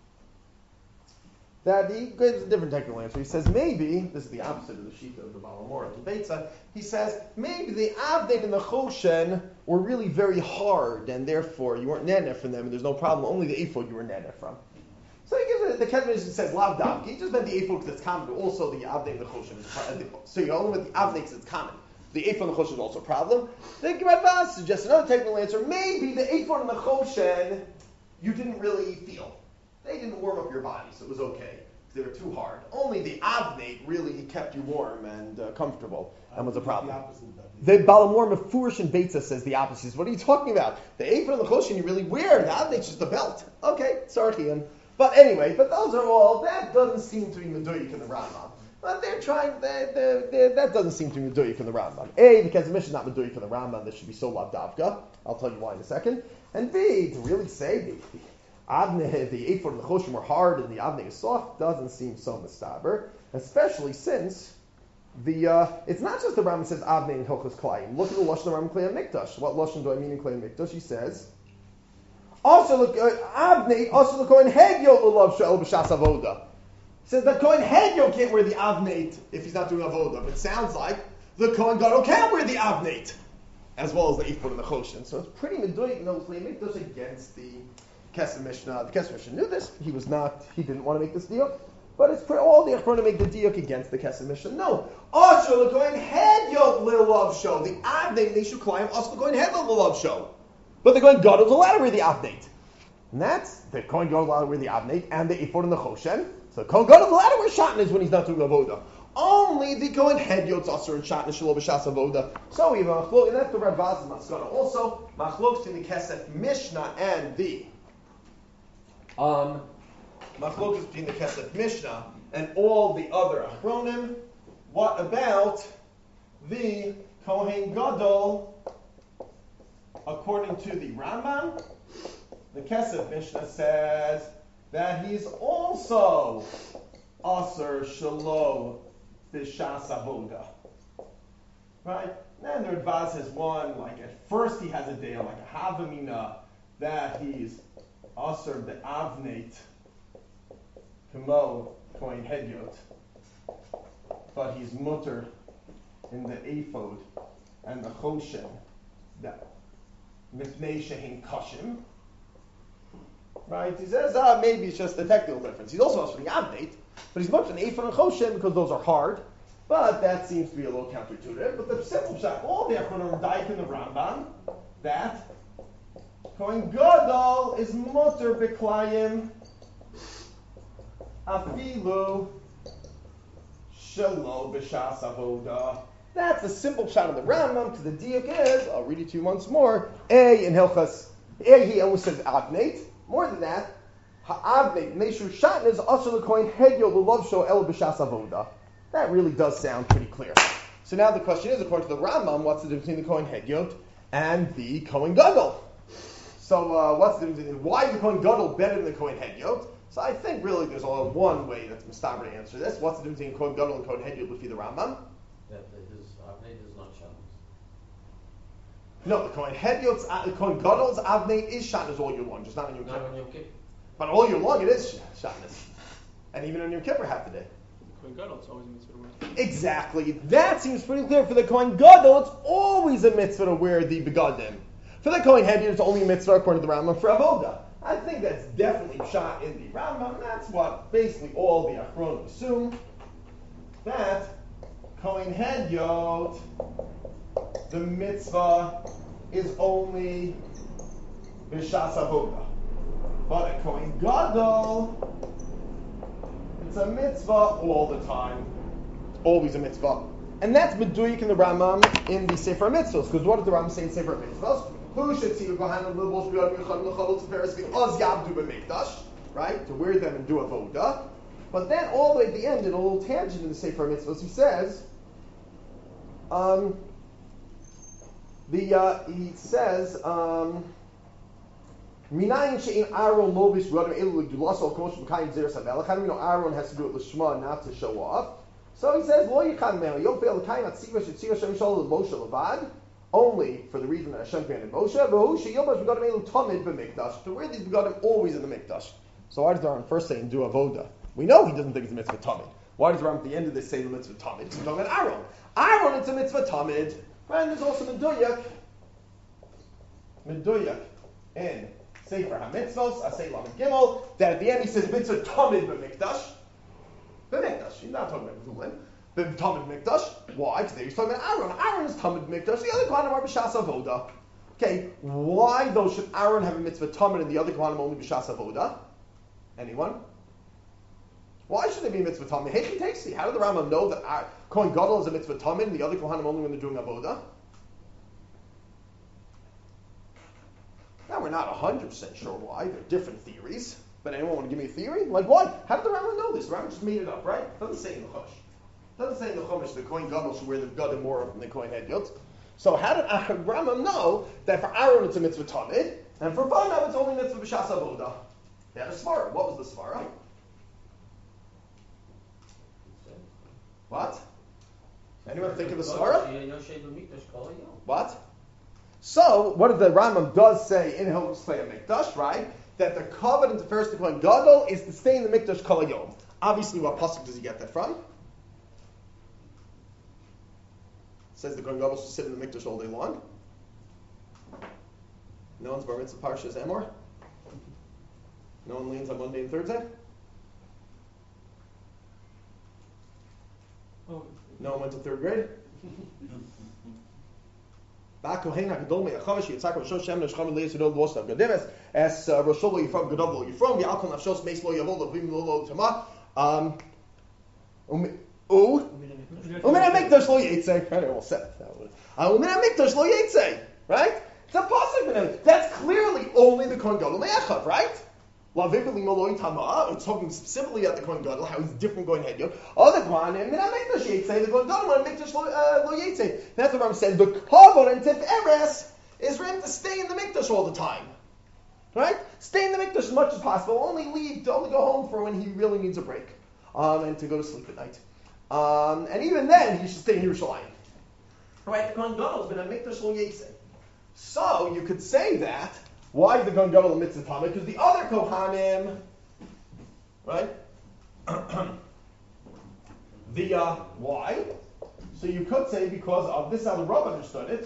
that he gives a different technical answer. He says maybe, this is the opposite of the Shita of the Baal HaMor and the Beitza, he says maybe the Avnei and the Choshen were really very hard, and therefore you weren't naneh from them, and there's no problem, only the ephod you were naneh from. So he gives it, the Kesef Mishnah says lav davki. He just meant the ephod because it's common, but also the avnei and the choshen. So you only with the avnei because it's common. the Ephod and the Choshen is also a problem. Then Radbaz suggests another technical answer. Maybe the Ephod and the Choshen you didn't really feel. They didn't warm up your body, so it was okay. They were too hard. Only the Avnate really kept you warm and uh, comfortable, and was a problem. The Balamor Mefurish and Beitza says the opposite. He says, what are you talking about? The Ephod and the Choshen you really wear. The Avnate's just a belt. Okay, Sarchian. But anyway, but those are all, that doesn't seem to be Meduik in the Rambam. But they're trying, they're, they're, they're, that doesn't seem to be Meduik in the Rambam. A, because the mission is not Meduik in the Rambam, there should be so Lavdavka. I'll tell you why in a second. And B, to really say the, the Avne, the Ephod and the Choshen were hard and the Avne is soft, doesn't seem so mistaber, especially since the, uh, it's not just the Rambam says Avne and Hilchos Klayim. Look at the Lashon Rambam Klei Mikdash. What Lashon do I mean in Klei Mikdash? He says, also look, uh, Avne, also the Kohen Hedyo Lulav Shel B'Shas Avoda. He says that Kohen Hedyo can't wear the Avnate if he's not doing Avoda. But it sounds like the Kohen Gadol can wear the Avnate, as well as the Ephod and the Choshen. So it's pretty Meduik in those Klei Mikdash against the Kesef Mishnah. The Kesef Mishnah knew this. He was not, he didn't want to make this deal. But it's for all the Achronim to make the diuk against the Kesef Mishnah. No. Also, the Kohen Hedyo Lulav Show. The Avnate, they should climb. Also, the Kohen Hedyo Lulav Show. But the Kohen Gadol is allowed to wear the Avnate. And that's, the Kohen Gadol is allowed to wear the Avnate and the Ephod and the Choshen. So the Kohen Gadol is allowed to wear Shatnez when he's not doing Avoda. Only the Kohen Hedyo Tzasser and Shatnez Shalom B'Shas Avoda. So we have a Machlok, and that's the Radbaz Maskana also. Machlok in the Kesef Mishnah and the um, Machlok is between the Kesef Mishnah and all the other Achronim. What about the Kohen Gadol? According to the Rambam, the Kesef Mishnah says that he's also Aser Shalom B'Shas Avoda. Right? And the Radbaz has one, like at first he has a day like a Havamina, that he's Aser Be'avnate Kamo Kohen Hedyot, but he's mutter in the Ephod and the Choshen, that Mipnei Shehin Kashim. Right? He says, ah, maybe it's just a technical difference. He's also asked for the Avnate, but he's mutter in the Ephod and Choshen because those are hard. But that seems to be a little counterintuitive. But the simple shot, all the Achronim died in the Rambam, that Kohen Gadol is mutter B'Klayim Afilu Shelo B'Shas Avoda. That's the simple shot of the Rambam, because the diuk is, I'll read it to you once more, A in Hilchas, A he almost says Avnate. More than that, Ha'avnate, Neshu Shatnez, Asher L'Kohen Hedyo L'Lov Sho El B'Shas Avoda. That really does sound pretty clear. So now the question is, according to the Rambam, what's the difference between the Kohen Hedyot and the Kohen Gadol? So uh, what's the difference? Why is the Kohen Gadol better than the Kohen Hedyot? So I think really there's only one way that's mistaber to answer this. What's the difference between Kohen Gadol and Kohen Hedyot would be the Rambam? That his Avnate is not Shatnez. No, the Kohen Hedyot's, uh, the Kohen Gadol's Avnate is Shatnez all year long, just not on Yom Kippur. Not on Yom Kippur. But all year long it is Shatnez. And even on Yom Kippur half the day. Kohen Gadol, it's always a mitzvah to wear. Exactly. That seems pretty clear. For the Kohen Gadol, it's always a mitzvah to wear the begadim. For the Kohen Hedyot, it's only a mitzvah according to the Rambam for Avoda. I think that's definitely shot in the Rambam. That's what basically all the Achronim assume. That Kohen Hedyot, the mitzvah is only B'Shas Avoda. But a Kohen Gadol, it's a mitzvah all the time. It's always a mitzvah. And that's Meduik in the Rambam in the Sefer Mitzvahs. Because what did the Rambam say in Sefer Mitzvahs? Who should see behind the libels, right? To wear them and do avoda. But then all the way at the end, in a little tangent in the Sefer Mitzvahs, he says, um, the uh, he says, um, Minayin she'in Aaron lobish v'adam elu l'gdulas kol sh'mekayim zeres hamelech. How do we know Aaron has to do it l'shma, not to show off? So he says, Lo yichad me'el yom fe'el l'kayim atzivah she'tzivah Shem Yisrael l'Moshe levad, only for the reason that Hashem commanded Moshe, v'hu she'yobash v'gadam elu tamid b'mikdash. To wear these v'gadim always in the mikdash. So why does the Rambam first say and do avoda? We know he doesn't think it's a mitzvah tamid. Why does the Rambam at the end of this say the mitzvah tamid? He's talking about Aaron. Aaron, it's a mitzvah tamid. And there's also meduyak, meduyak in Sefer HaMitzvos, Asay Lamed Gimel, that at the end he says mitzvah tamid b'mikdash. B'mikdash. He's not talking about Zulin. the Tamid Mikdash. Why? Because he's talking about Aaron. Aaron is Tamid Mikdash. The other Kohanim are B'Shas Avoda. Okay, why though should Aaron have a mitzvah Tamid and the other Kohanim only B'Shas Avoda? Anyone? Why should there be a mitzvah Tamid? Hechi Teiksi. How did the Rambam know that our Kohen Gadol is a mitzvah Tamid and the other Kohanim only when they're doing Avoda? Now we're not one hundred percent sure why. There are different theories. But anyone want to give me a theory? Like why? How did the Rambam know this? The Rambam just made it up, right? It doesn't say in the Chumash. It doesn't say in the Chumash the Kohen Gadol should wear the Gadim more than the Kohen Hedyot. So how did uh, Rambam know that for Aaron it's a mitzvah Tamid and for Banav it's only mitzvah B'Shas Avoda? They had a svara. What was the svara? What? Anyone think of a svara? What? So, what did the Rambam does say in Hilchos Klei Mikdash, right? That the covenant to first Kohen Gadol is to stay in the Mikdash Kol Hayom. Obviously, what pasuk does he get that from? It says the Kohen Gadol should sit in the Mikdash all day long. No one's bar mitzvah Parshas Emor. No one leans on Monday and Thursday. Oh. No one went to third grade. As Rosholo Yifram Gadol Yifram Yalkon Nafshos Meis Lo Yavol Lavim Lo Tama Um U Umina Mikdash Lo Yitzei. I almost said it that way. Umina Mikdash Lo Yitzei. Right? It's a pasuk. That's clearly only the Kohen Gadol Me'achav, right? It's talking specifically at the Kohen Gadol, how he's different going head. Other Kohanim, Mina Mikdash Yitzei, the Kohen Gadol Mina Mikdash Lo Yitzei. That's what I'm saying. The Kavod and Tiferes is for him to stay in the Mikdash all the time, right? Stay in the Mikdash as much as possible. Only leave, to only go home for when he really needs a break, um, and to go to sleep at night. Um, and even then, he should stay in Yerushalayim. Right? The Kohen Gadol has been a Mikdash Lo Yitzei. So you could say that. Why is the Kohen Gadol a mitzvah Tamid? Because the other Kohanim, right? the uh, why? So you could say because of this. How the Rav understood it.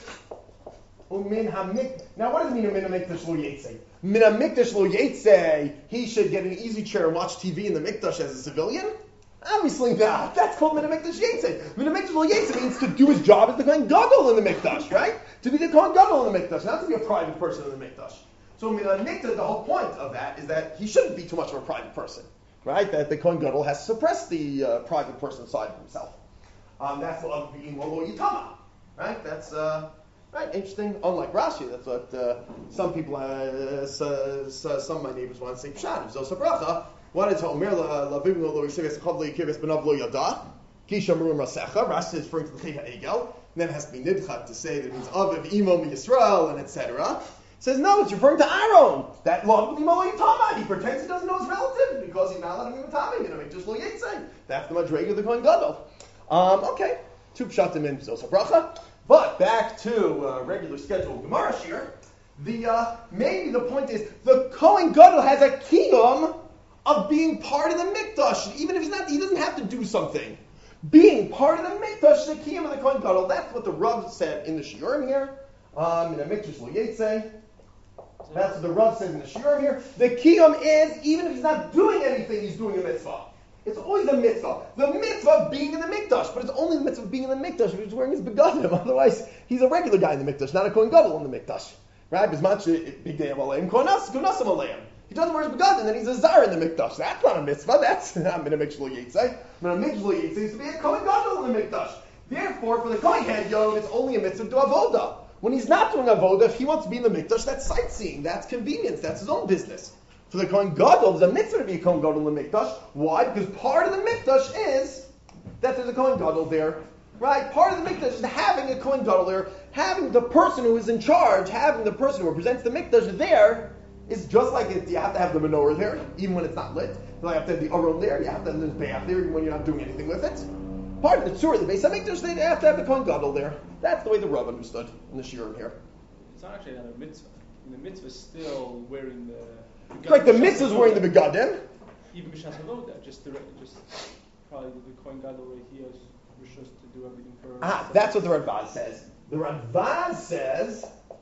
Umin hamik. Now, what does it mean? Umin hamikdash lo yitzei. Min hamikdash lo yitzei. He should get an easy chair and watch T V in the mikdash as a civilian. Obviously not. That's called min hamikdash yitzei. Min hamikdash lo yitzei means to do his job as the Kohen Gadol in the mikdash, right? To be the Kohen Gadol in the mikdash, not to be a private person in the mikdash. So Mina Mikdash, the whole point of that is that he shouldn't be too much of a private person, right? That the Kohen Gadol has suppressed the uh, private person side of himself. Um, that's of being Lo Yitama, right? That's uh, right. Interesting. Unlike Rashi, that's what uh, some people, uh, so, so some of my neighbors want to say. Pshat, Zosa Bracha. What is Omer Lavim Lo Yisivas Chavli Kivis Benav Lo Yada? Kisha Murim Rasecha. Rashi is referring to the Chei Ha'egel, and then it has to be Nidchat to say that it means Aviv Imo Yisrael and et cetera. Says no, it's referring to Aaron. That lo Yitama. He pretends he doesn't know his relative because he's not letting him Yitama. You know, make just lo Yitzei. That's the Madrega of the Kohen Gadol. Um, okay, two pshatim in Zosa Bracha. But back to uh, regular scheduled Gemara here. The uh, maybe the point is the Kohen Gadol has a kiyum of being part of the mikdash, even if he's not. He doesn't have to do something. Being part of the mikdash, the kiyum of the Kohen Gadol. That's what the Rav said in the shiurim here. Um, in a mikdash lo Yitzei. That's what the Rav says in the shiurim here. The kiyum is, even if he's not doing anything, he's doing a mitzvah. It's always a mitzvah. The mitzvah of being in the mikdash, but it's only the mitzvah of being in the mikdash if he's wearing his begadim. Otherwise, he's a regular guy in the mikdash, not a Kohen Gadol in the mikdash. Right? Big day of aleim, konas konasim aleim. He doesn't wear his begadim, then he's a zar in the mikdash. That's not a mitzvah. That's not in a mikdash lo yitzei. But a mikdash lo yitzei is to be a Kohen Gadol in the mikdash. Therefore, for the Kohen Gadol, it's only a mitzvah to avoda. When he's not doing avoda, if he wants to be in the mikdash, that's sightseeing, that's convenience, that's his own business. For the Kohen Gadol, there's a mitzvah to be a Kohen Gadol in the mikdash. Why? Because part of the mikdash is that there's a Kohen Gadol there, right? Part of the mikdash is having a Kohen Gadol there, having the person who is in charge, having the person who represents the mikdash there, is just like it. You have to have the menorah there, even when it's not lit. You have to have the aron there. You have to have the bayach there, even when you're not doing anything with it. Part of the tzur, the Beis HaMikdash, they have to have the Kohen Gadol there. That's the way the Rav understood in the shiurim here. It's not actually another mitzvah. I mean, the mitzvah is still wearing the. the Like the mitzvah is wearing the begadim. Even b'shas avoda, just the just probably the Kohen Gadol right here is rishus to do everything for. Ah, that's what the Radbaz says. The Radbaz says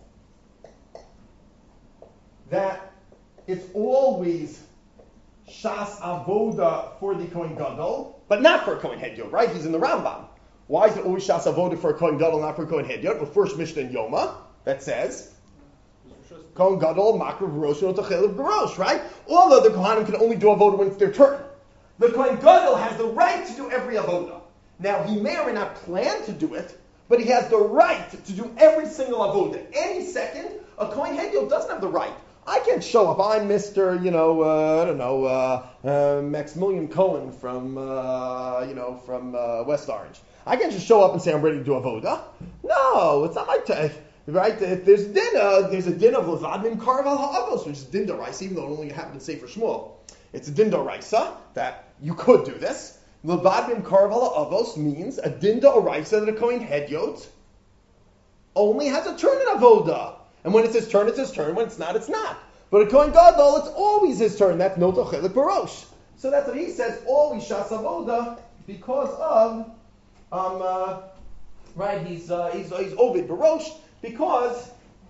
that it's always shas avoda for the Kohen Gadol. but not for a Kohen Hedyot, right? He's in the Rambam. Why is it always Shas Avoda for a Kohen Gadol, not for a Kohen Hedyot? Well, first Mishnah in Yoma that says Kohen Gadol Makar V'Rosh V'Otachel V'Rosh, right? All other Kohanim can only do Avoda when it's their turn. The Kohen Gadol has the right to do every Avoda. Now, he may or may not plan to do it, but he has the right to do every single Avoda. Any second, a Kohen Hedyot doesn't have the right. I can't show up. I'm Mister, you know, uh, I don't know, uh, uh, Maximilian Cohen from, uh, you know, from uh, West Orange. I can't just show up and say I'm ready to do Avoda. No, it's not my time. Right? If there's a din, uh, there's a din of Levadmin Karval Ha'avos, which is din d'oraisa, even though it only happened to say for Shmuel. It's a din d'oraisa that you could do this. Levadmin Karval Ha'avos means a din d'oraisa that a Kohen Hedyot only has a turn in Avoda. And when it's his turn, it's his turn. When it's not, it's not. But a Kohen Gadol, it's always his turn. That's no tochelik barosh. So that's what he says, always shas avoda, because of, um, uh, right, he's, uh, he's, he's ovid barosh, because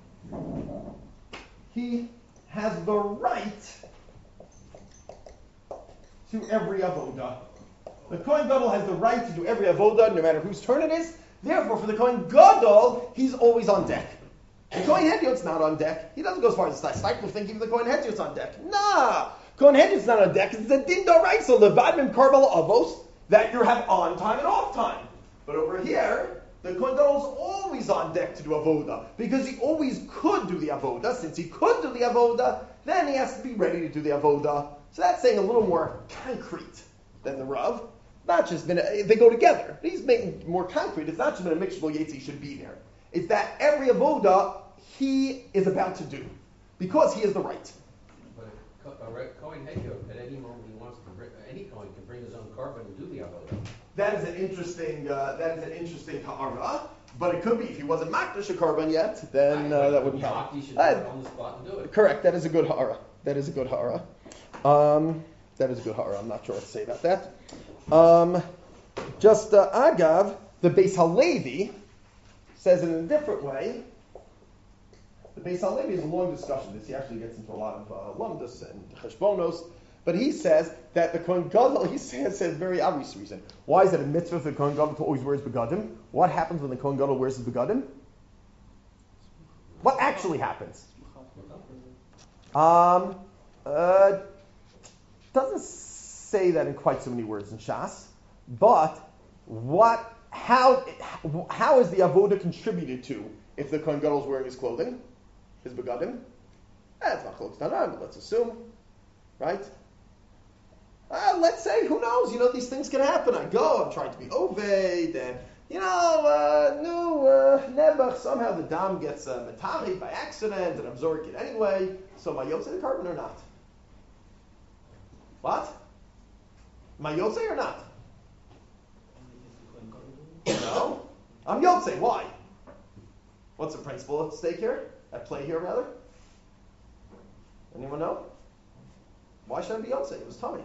he has the right to every avoda. The Kohen Gadol has the right to do every avoda, no matter whose turn it is. Therefore, for the Kohen Gadol, he's always on deck. The Kohen Hedyot's not on deck. He doesn't go as far as the Steipler thinking the Kohen Hedyot's on deck. Nah, Kohen Hedyot's not on deck. It's a din d'oraisa, levadmin karvel avos, that you have on time and off time. But over here, the Kohen Gadol's always on deck to do avoda because he always could do the avoda. Since he could do the avoda, then he has to be ready to do the avoda. So that's saying a little more concrete than the Rav. Not just been a, they go together. He's making it more concrete. It's not just been a mixture of Yetzi should be there. It's that every avoda he is about to do, because he has the right. But a, a Kohen Hedyot, at any moment he wants to bring, any Kohen can bring his own carbon and do the avodah. That is an interesting, uh, that is an interesting ha'ara, but it could be, if he wasn't makdash a carbon yet, then uh, that wouldn't count. He should Uh, on the spot and do it. correct, that is a good ha'ara. That is a good ha'ara. Um, that is a good ha'ara, I'm not sure what to say about that. Um, just, uh, agav, the Beis Halevi says it in a different way. The Beis Halevi is a long discussion. This he actually gets into a lot of uh, lumdus and cheshbonos, but he says that the Kohen Gadol, he says, says a very obvious reason. Why is it a mitzvah for the Kohen Gadol to always wear his begadim? What happens when the Kohen Gadol wears his begadim? What actually happens? Um, uh, doesn't say that in quite so many words in Shas, but what? How? How is the avoda contributed to if the Kohen Gadol is wearing his clothing? His begadim? That's not close to but let's assume. Right? Uh, let's say, who knows? You know, these things can happen. I go, I'm trying to be Oved, and, you know, uh, no, uh, Nebuch, somehow the dam gets uh, metari by accident, and I'm zork it anyway. So, am I Yotzei the carbon or not? What? Am I Yotzei or not? No. I'm Yotzei. Why? What's the principle at stake here? At play here, rather? Anyone know? Why should I be Yotzei? It was tummy.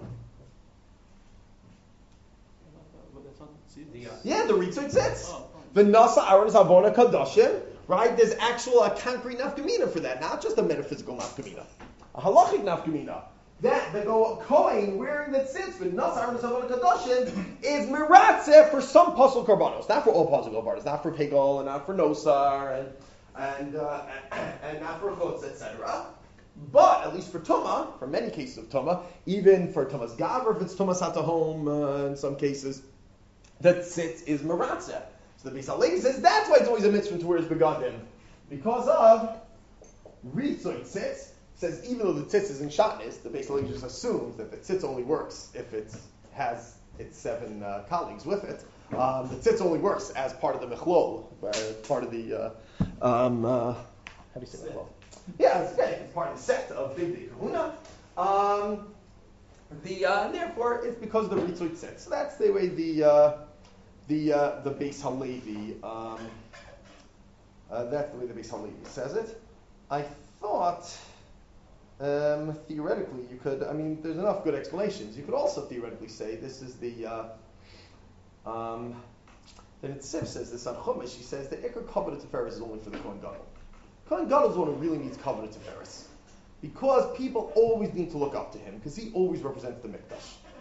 The, uh, Yeah, the Ritzot sits. Oh, The Nasa Aaron Zavona Kadoshim, right? There's actual a concrete nafkamina for that, not just a metaphysical nafkamina, a halachic nafkamina. That the Kohen wearing that sits with Nasa Aaron Zavona Kadoshim is miratzeh for some puzzle karbanos, not for all puzzle karbanos, not for Pegel and not for Nosar and and uh, and not for Chutz, et cetera. But at least for Tumah, for many cases of Tumah, even for Tumah's Gavra, if it's Tumah's Hatahom, uh, in some cases, that tzitz is meratzeh. So the Beis Halevi says that's why it's always a mitzvah to wear his begadim, because of Ritzoi tzitz. Says even though the tzitz is in shatnez, the Beis Halevi just assumes that the tzitz only works if it has its seven uh, colleagues with it. Um, the tzitz only works as part of the mechlol, as part of the uh, um, uh, how do you say mechlol? Yeah, it's, it's part of the set of Big Day Kahuna. Um, the uh, and therefore it's because of the Ritzoi tzitz. So that's the way the uh, the uh, the Beis Halevi um, uh, that's the way the Beis Halevi says it. I thought um, theoretically you could. I mean, there's enough good explanations. You could also theoretically say this is the. Uh, um, the Netziv says this on Chumash. He says the Iker Kavod Tiferes is only for the Kohen Gadol. Kohen Gadol is the one who really needs Kavod Tiferes, because people always need to look up to him, because he always represents the Mikdash.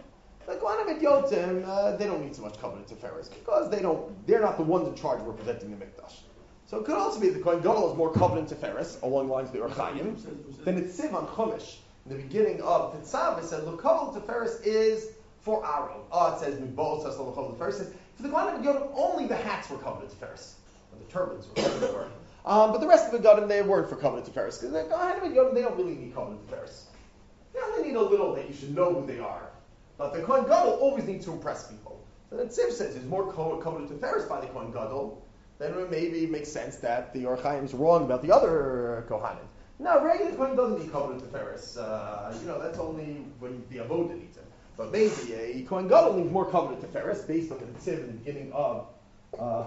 The Kohanim and Yotim, uh, they don't need so much covenant Tiferes because they don't, they're not the ones in charge of representing the Mikdash. So it could also be the Kohen Gadol has more covenant Tiferes along the lines of the Orchayim than it's Siv on Chumash. In the beginning of Tetzav, it said, look, covenant Tiferes is for Aaron. Oh, it says, Mibol says, look, covenant Tiferes says, for the Kohanim and Yotim, only the hats were covenant Tiferes. Or the turbans were covenant Tiferes. Um, but the rest of the Gadim, they weren't for covenant Tiferes. Because the Kohanim and Yotim, they don't really need covenant Tiferes. They only need a little that you should know who they are. But the Kohen Gadol always needs to impress people. So then Tziv says there's more covenant Tiferes by the Kohen Gadol, then it maybe makes sense that the Orchayim's wrong about the other Kohanim. No, regular Kohen doesn't need covenant Tiferes. Uh, you know, that's only when the Avodah needs it. But maybe a Kohen Gadol needs more covenant Tiferes based on the Tziv in the beginning of uh,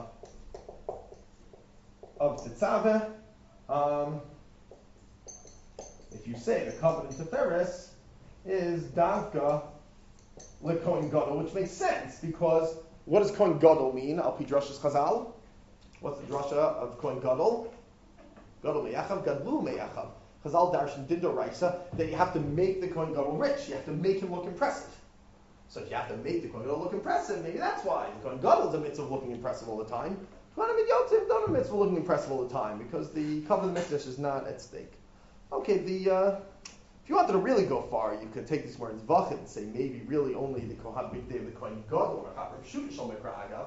of Tetzaveh. Um, if you say the covenant Tiferes is Davka Le Kohen Gadol, which makes sense because what does Kohen Gadol mean? Al Pi Drashas Chazal. What's the drasha of Kohen Gadol? Gadol meyachav, gadlu meyachav. Chazal darshan dindo raisa that you have to make the Kohen Gadol rich. You have to make him look impressive. So if you have to make the Kohen Gadol look impressive, maybe that's why the Kohen Gadol is a mitzvah of looking impressive all the time. Kohanim and Yotim don't have a mitzvah of looking impressive all the time because the covenant mikdash is not at stake. Okay, the. Uh, If you wanted to really go far, you could take these words vachid and say maybe really only the Kohen big day of the Kohen Gadol or Mechaper. Shut Shal Mikra Agav.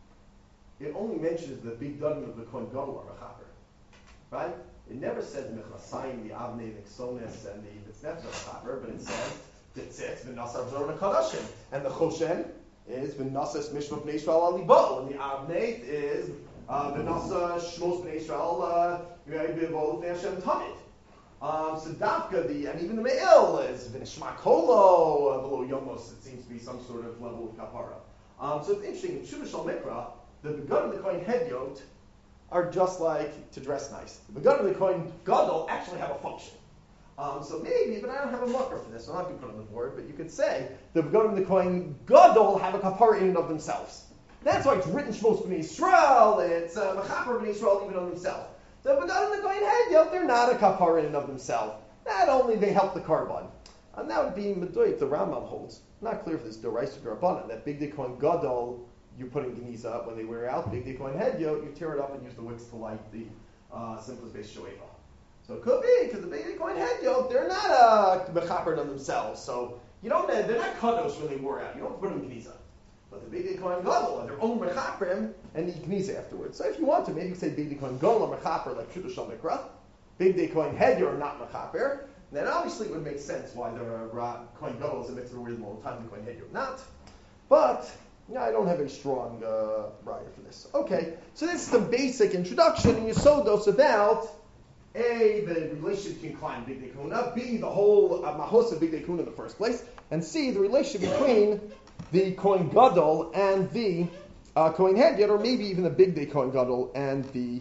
It only mentions the big dadim of the Kohen Gadol or Mechaper, right? It never says Mechasayim, the Avnei, the Ksonis, and the Vitznefesh Mechaper, but it says Titzitz v'Nasar B'Zor Mekadashim, and the Choshen is v'Nasas Mishmot Bnei Yisrael Alibo, and the Avnei is v'Nasa Shmos Bnei Yisrael B'Vol Bnei Hashem Tamid. Um, so Davka, the, and even the Me'il is V'nishma Kolo, below Yomos, it seems to be some sort of level of Kapara. Um, so it's interesting, in Shuvah Shal Mikra, the Begun and the Kohen Hedyot are just like to dress nice. The Begun and the Kohen Gadol actually have a function. Um, so maybe, but I don't have a marker for this, so I'm not going to put it on the board, but you could say the Begun and the Kohen Gadol have a Kapara in and of themselves. That's why it's written Shmos B'nai Yisrael, it's uh, Mechaper B'nai Yisrael even on themselves. So Begun and the Kohen Hedyot, they're not a kapara in and of themselves. Not only they help the carbon. And that would be Medoik, the Rambam holds. Not clear if this is Doraisa or Rabbanan, that Big Day Kohen Gadol, you put in Geniza up when they wear out. Big Day Kohen Hedyot, you tear it up and use the wicks to light the uh, simplest base shoeva. So it could be, because the Big Day Kohen Hedyot, they're not a mechaper in themselves. So you don't, they're not kadosh when they wear out. You don't put them in Geniza. But the Big Day Kohen Gadol are their own mechaperim and need Geniza afterwards. So if you want to, maybe you say Big Day Kohen Gadol or mechaper like Shudah Shal Mikra. Big Day Kohen Hedyot are not mechaper. Then obviously it would make sense why the uh, Kohen Gadol is a mitzvah wear them all the time, the Kohen Hedyot not. But yeah, I don't have a strong uh, riot for this. Okay, so this is the basic introduction in Yesodos about A, the relationship between Klein and Big Day Kahuna, B, the whole uh, Mahos of Big Day Kahuna in the first place, and C, the relationship between the Kohen Gadol and the uh, Kohen Hedyot, or maybe even the Big Day Kohen Gadol and the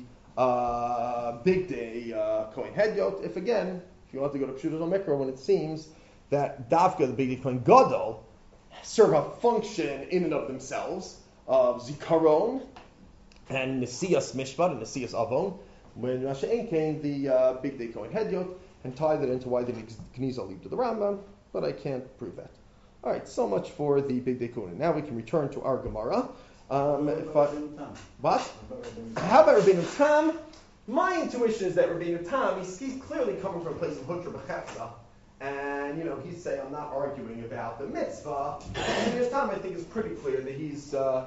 uh, Big Day uh, Kohen Hedyot. If again, if you want to go to Pshutos Mikra, when it seems that Davka, the Big Day Kohen Gadol, serve a function in and of themselves of Zikaron and Nesias Mishpat and Nesias Avon, when Masha'en came the uh, Big Day Kohen Hedyot, and tie that into why they need Geniza leave to the Rambam, but I can't prove that. All right, so much for the Big Day Kohen. Now we can return to our Gemara. Um, if I, what? How about Rabbeinu Tam? My intuition is that Rabbeinu Tam, he's, he's clearly coming from a place of Hutra B'Chefza, and you know he's saying I'm not arguing about the mitzvah. And Rabbeinu Tam, I think, is pretty clear that he's uh,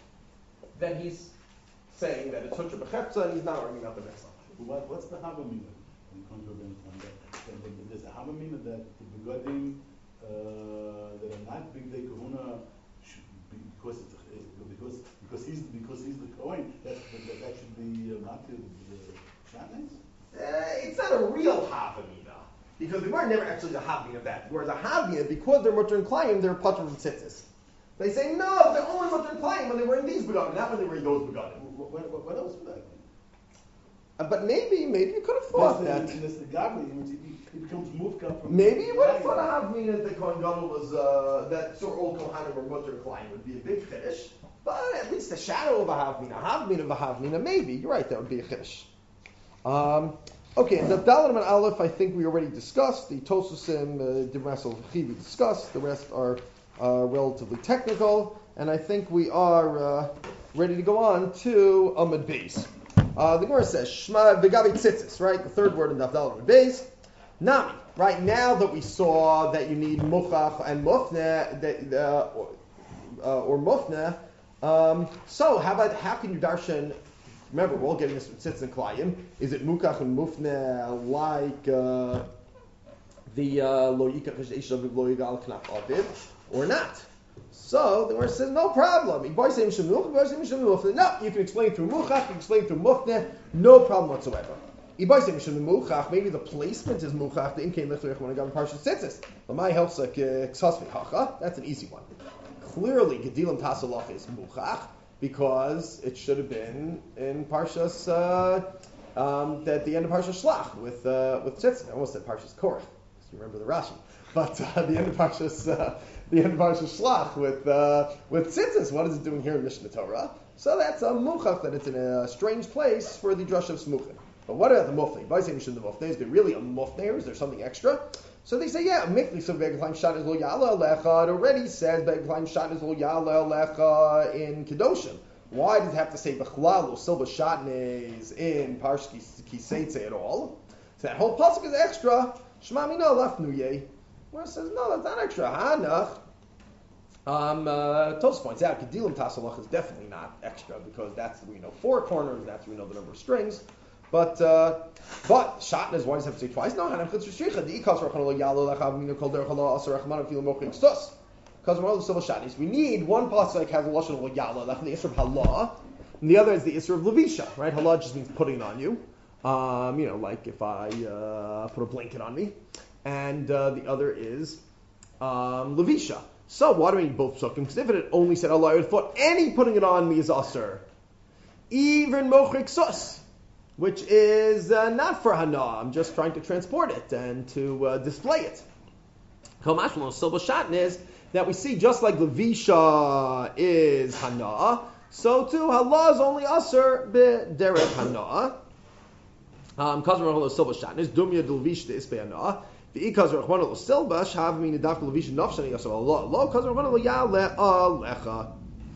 that he's saying that it's Hutra B'Chefza, and he's not arguing about the mitzvah. What, what's the Havamina? There's a Havamina that the begodim uh, that are not Big Day Kahuna should be, because it's, because because he's because he's the Kohen. That that, that should be uh, not the, the Shatnez. Uh, it's not a real Havamina because we were never actually the Havamina of that. Whereas a Havamina, because they're mutter and klayim, they're patur from tzitzis. They say no, they're only mutter and klayim when they were in these begodim, not when they were in those begodim. What, what, what else would that be? Uh, but maybe, maybe you could have thought That's that. the, that's the Gabri, in which it, it becomes mufka from. Maybe you would have thought a Havamina that the Kohen Gadol was uh, that sort of old Kohanim or mutter and klayim would be a big chiddush. But at least the shadow of a Havamina, a Havamina of a Havamina, maybe you're right, that would be a chiddush. Um, okay, and the Dalet and Aleph, I think we already discussed. The Tosusim, uh, Dimras al we discussed. The rest are uh, relatively technical, and I think we are uh, ready to go on to Amud Beis. Uh, the Gemara says, Shma v'gabi tzitzis, right? The third word in Daf Daled Amud Beis. Nami, right? Now that we saw that you need muchach and mufne, that, uh, or, uh, or mufne, um, so how about, how can you darshan, remember, we're all getting this from Tzitz and Klayim, is it mukach and mufne like uh, the lo yikach ishav lo yigal knaf aviv, or not? So the Gemara says, no problem. No, you can explain through muchach, you can explain through mufne, no problem whatsoever. Maybe the placement is muchach. The imkain lichlech when I got in parsha tzitzis. Lamai helps like ksasvi hacha. That's an easy one. Clearly, gedilim tasalach is muchach because it should have been in parshas uh, um, at the end of parshas shlach with uh, with tzitzis. I almost said parshas korach. You remember the Rashi, but uh, the end of parshas uh, the end of parshas shlach with uh, with tzitzis. What is it doing here in Mishnah Torah? So that's a muchach that it's in a strange place for the drush of smuchim. But what about the mufne? By saying the mufne, is there really a mufne or is there something extra? So they say, yeah, mikli so beglaim shat is lo yala alecha. It already says beglaim shat is lo yala alecha in kedoshim. Why does it have to say bechlal or silba shatnez in parshki kiseitze at all? So that whole pasuk is extra. Shema mina lafnu ye. Where it says no, that's not extra. Hanach. Um, uh, Tos points out kedilim tasalach is definitely not extra because that's we know four corners. That's we know the number of strings. But uh, but shatnez, why does it have to say twice? No, hanam chutz shricha. The ikas rachon lo yalo lechav minu kol derech lo aser rachman afilu mochik stus. Because we're all the civil shatnez. We need one pasuk has a lashon lo yalo lechad the isra of halah, and the other is the isra of levisha. Right? Halah just means putting it on you. Um, you know, like if I uh, put a blanket on me, and uh, the other is um, levisha. So why do we need both psukim? Because if it had only said Allah, I would have thought any putting it on me is aser, even mochik sus. Which is uh, not for hana. I'm just trying to transport it and to uh, display it. Chomashmalon silba shatn is that we see just like levisha is hana, so too halah is only aser b'derech hana. Um, Kazmer holo silba shatn is dumya delvish de ispe hana. The ikazmer chwana lo silba shav min daf levisha nafshani aser Allah. Lo kazmer chwana lo yale alecha.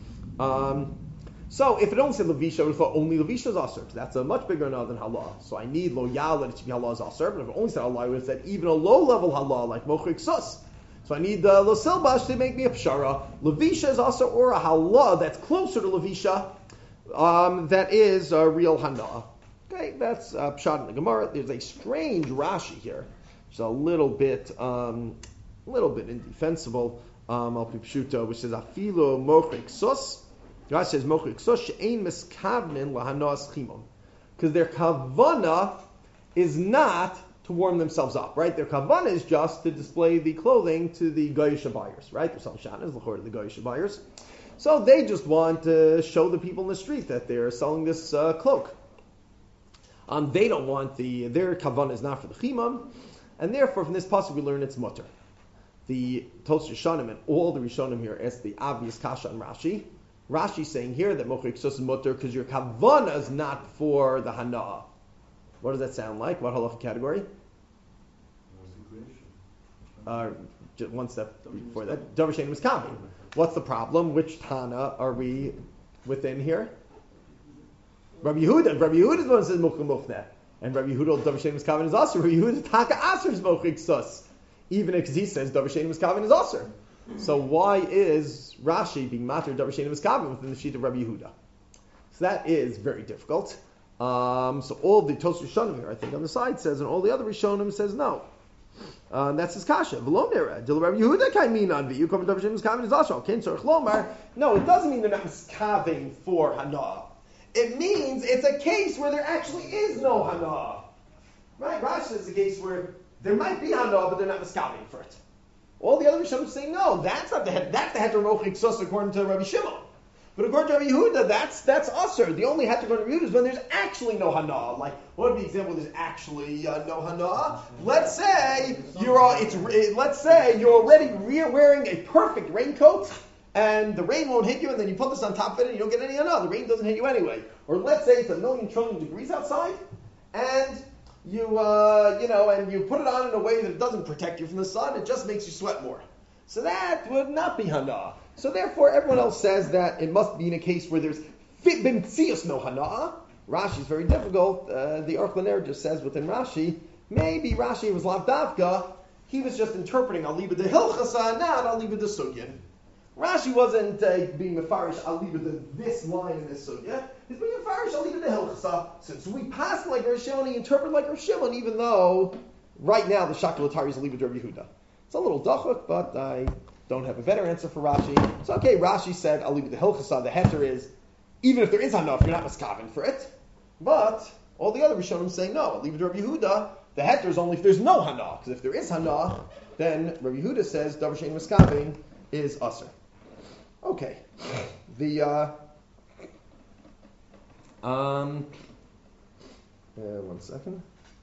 Um. So if it only said levisha, I would have thought only levisha is aser. That's a much bigger no than halah. So I need lo yal that it should be halah is aser. But if it only said halah, I would have said even a low level halah like mochrik sus. So I need the uh, lo silbash to make me a pshara. Levisha is aser or a halah that's closer to levisha. Um, that is a real hana. Okay, that's uh, pshat in the Gemara. There's a strange Rashi here. It's a little bit, um, a little bit indefensible. Um, Al Pipshuto, which says afilu mochrik sus. God says mochrik sus she'ein miskavnin lahanas chimon, because their kavana is not to warm themselves up, right? Their kavana is just to display the clothing to the goyish buyers, right? They're selling shanas, l'chor the goyish buyers, so they just want to show the people in the street that they're selling this uh, cloak. Um, they don't want the their kavana is not for the chimon, and therefore from this pasuk we learn it's mutter. The Tos Rishonim and all the Rishonim here ask the obvious kasha on Rashi. Rashi saying here that mochrik sus is mutter because your kavana is not for the hana. What does that sound like? What halacha category? Uh, just one step before that. Davar shein miskaven. What's the problem? Which Tana are we within here? Rabbi Yehuda. Rabbi Yehuda is the one who says mochrik mufneh. And Rabbi Yehuda, davar shein miskaven is aser. Rabbi Yehuda taka aser is mochrik sus. Even if he says davar shein miskaven is aser. So why is Rashi being matter davar shein miskaven within the sheet of Rabbi Yehuda? So that is very difficult. Um, so all the Tos Rishonim here, I think, on the side says, and all the other Rishonim says no. Uh, and that's his kasha. V'lo nera. Dil Rabbi Yehuda kai minan v'yu kom davar shein miskaven is aser. Ken tzorich lomar. No, it doesn't mean they're not miskaven for hana. It means it's a case where there actually is no hana. Right? Rashi says a case where there might be hana, but they're not miskaven for it. All the other Rishonim say no, that's not the head. That's the heter mochrik sus according to Rabbi Shimon. But according to Rabbi Yehuda, that's that's aser. The only heter according to Rabbi Yehuda is when there's actually no hana. Like what would be the example? There's actually uh, no hana. Let's say you're uh, it's let's say you're already re- wearing a perfect raincoat, and the rain won't hit you, and then you put this on top of it, and you don't get any hana. The rain doesn't hit you anyway. Or let's say it's a million trillion degrees outside, and You uh, you know, and you put it on in a way that it doesn't protect you from the sun. It just makes you sweat more. So that would not be hana. So therefore, everyone else says that it must be in a case where there's fit b'mtzius no hana. Rashi is very difficult. Uh, the Aruch LaNer just says within Rashi, maybe Rashi was lavdavka. He was just interpreting aliba de hilchasa, not aliba de sugya. Rashi wasn't uh, being mefarish aliba de this line in this sugya. He's being mefarish aliba de hilchasa. Since we passed like Rosh Shimon, he interpreted like Rosh Shimon, even though right now the shakalatari is aliba de Rabbi Yehuda. It's a little dachuk, but I don't have a better answer for Rashi. So okay, Rashi said aliba de hilchasa. The heter is even if there is hana, if you're not miskaven for it. But all the other Rishonim say no. Aliba de Rabbi Yehuda. The heter is only if there's no hana, because if there is hana, then Rabbi Yehuda says davar shein miskaven is aser. Okay, the uh, um, uh, one second.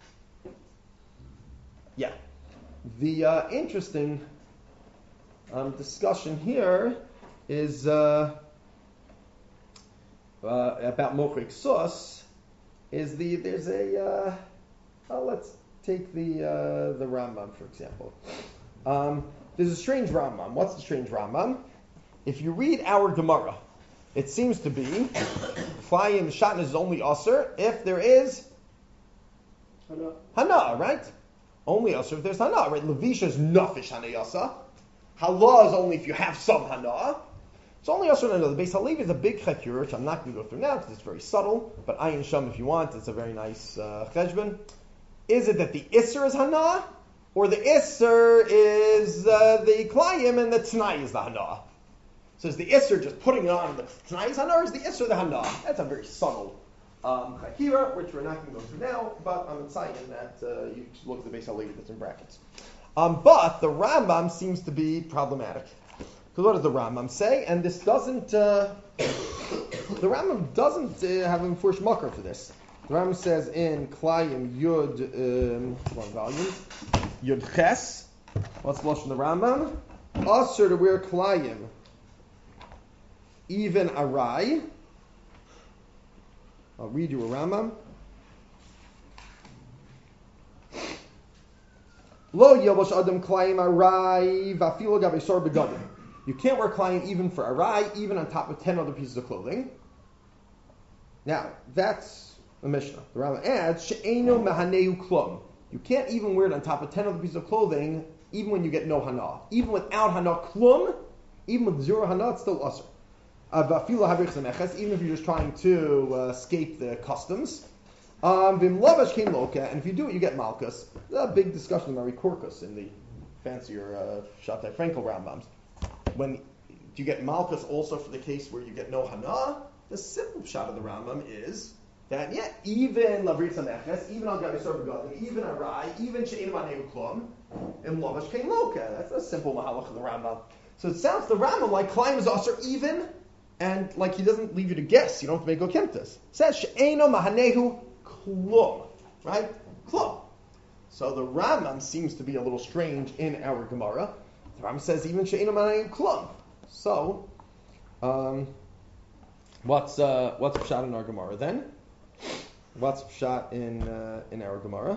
Yeah, the uh, interesting um, discussion here is uh, uh, about mochrik sus. Is the there's a uh, oh, let's take the uh, the Rambam for example. Um, there's a strange Rambam. What's the strange Rambam? If you read our Gemara, it seems to be flying the shatnez is only aser if there is Hana. hana, right? Only aser if there's hana, right? Levisha is nafish hanayasa. Halah is only if you have some hana. It's only aser and another. The Beis Halevi is a big chekur, which I'm not going to go through now because it's very subtle. But ayin sham, if you want, it's a very nice uh, cheshbon. Is it that the isser is hana, or the isser is uh, the klayim and the t'nai is the hana? So is the isser just putting it on the t'nai is hana, or is the isser the hana? That's a very subtle um, chakira, which we're not going to go through now. But I'm saying that uh, you should look at the Beis Halevi that's in brackets. Um, but the Rambam seems to be problematic. Because what does the Rambam say? And this doesn't, uh, the Rambam doesn't uh, have a first makar for this. The Rambam says in Klayim Yud, um, one volume, Yud Ches. What's the lashon of the Rambam? Asur to wear Klayim, even Arai. I'll read you a Rambam. Lo Yelbosh Adam Klayim Arai Vafilo Gavesor Begadim. You can't wear Klayim even for Arai, even on top of ten other pieces of clothing. Now, that's the Mishnah. The Rambam adds, She'eno Mahaneu Klum. You can't even wear it on top of ten other pieces of clothing, even when you get no Hana. Even without Hana Klum, even with zero Hana, it's still Asr. Even if you're just trying to uh, escape the customs. Um, Vim Lavash came Loka, and if you do it, you get Malkus. There's a big discussion of Mari Korkus in the fancier uh, Shatai Frankel Rambams. When do you get Malkus also for the case where you get no Hana? The simple shot of the Rambam is that, yeah, even Lavrit Sameches, even Al Gabi Sorbagodim, even Arai, even She'en Maneu Klum, and Lavash came Loka. That's a simple Mahalach of the Rambam. So it sounds to the Rambam like Klaim is also even, and like he doesn't leave you to guess. You don't have to make Okimtas. It says She'eno Mahanehu Klum, right? Klum. So the Rambam seems to be a little strange in our Gemara. The Rambam says even She'eno Mahanehu Klum. So, um, what's uh, what's pshat in our Gemara then? What's pshat in uh, in our Gemara?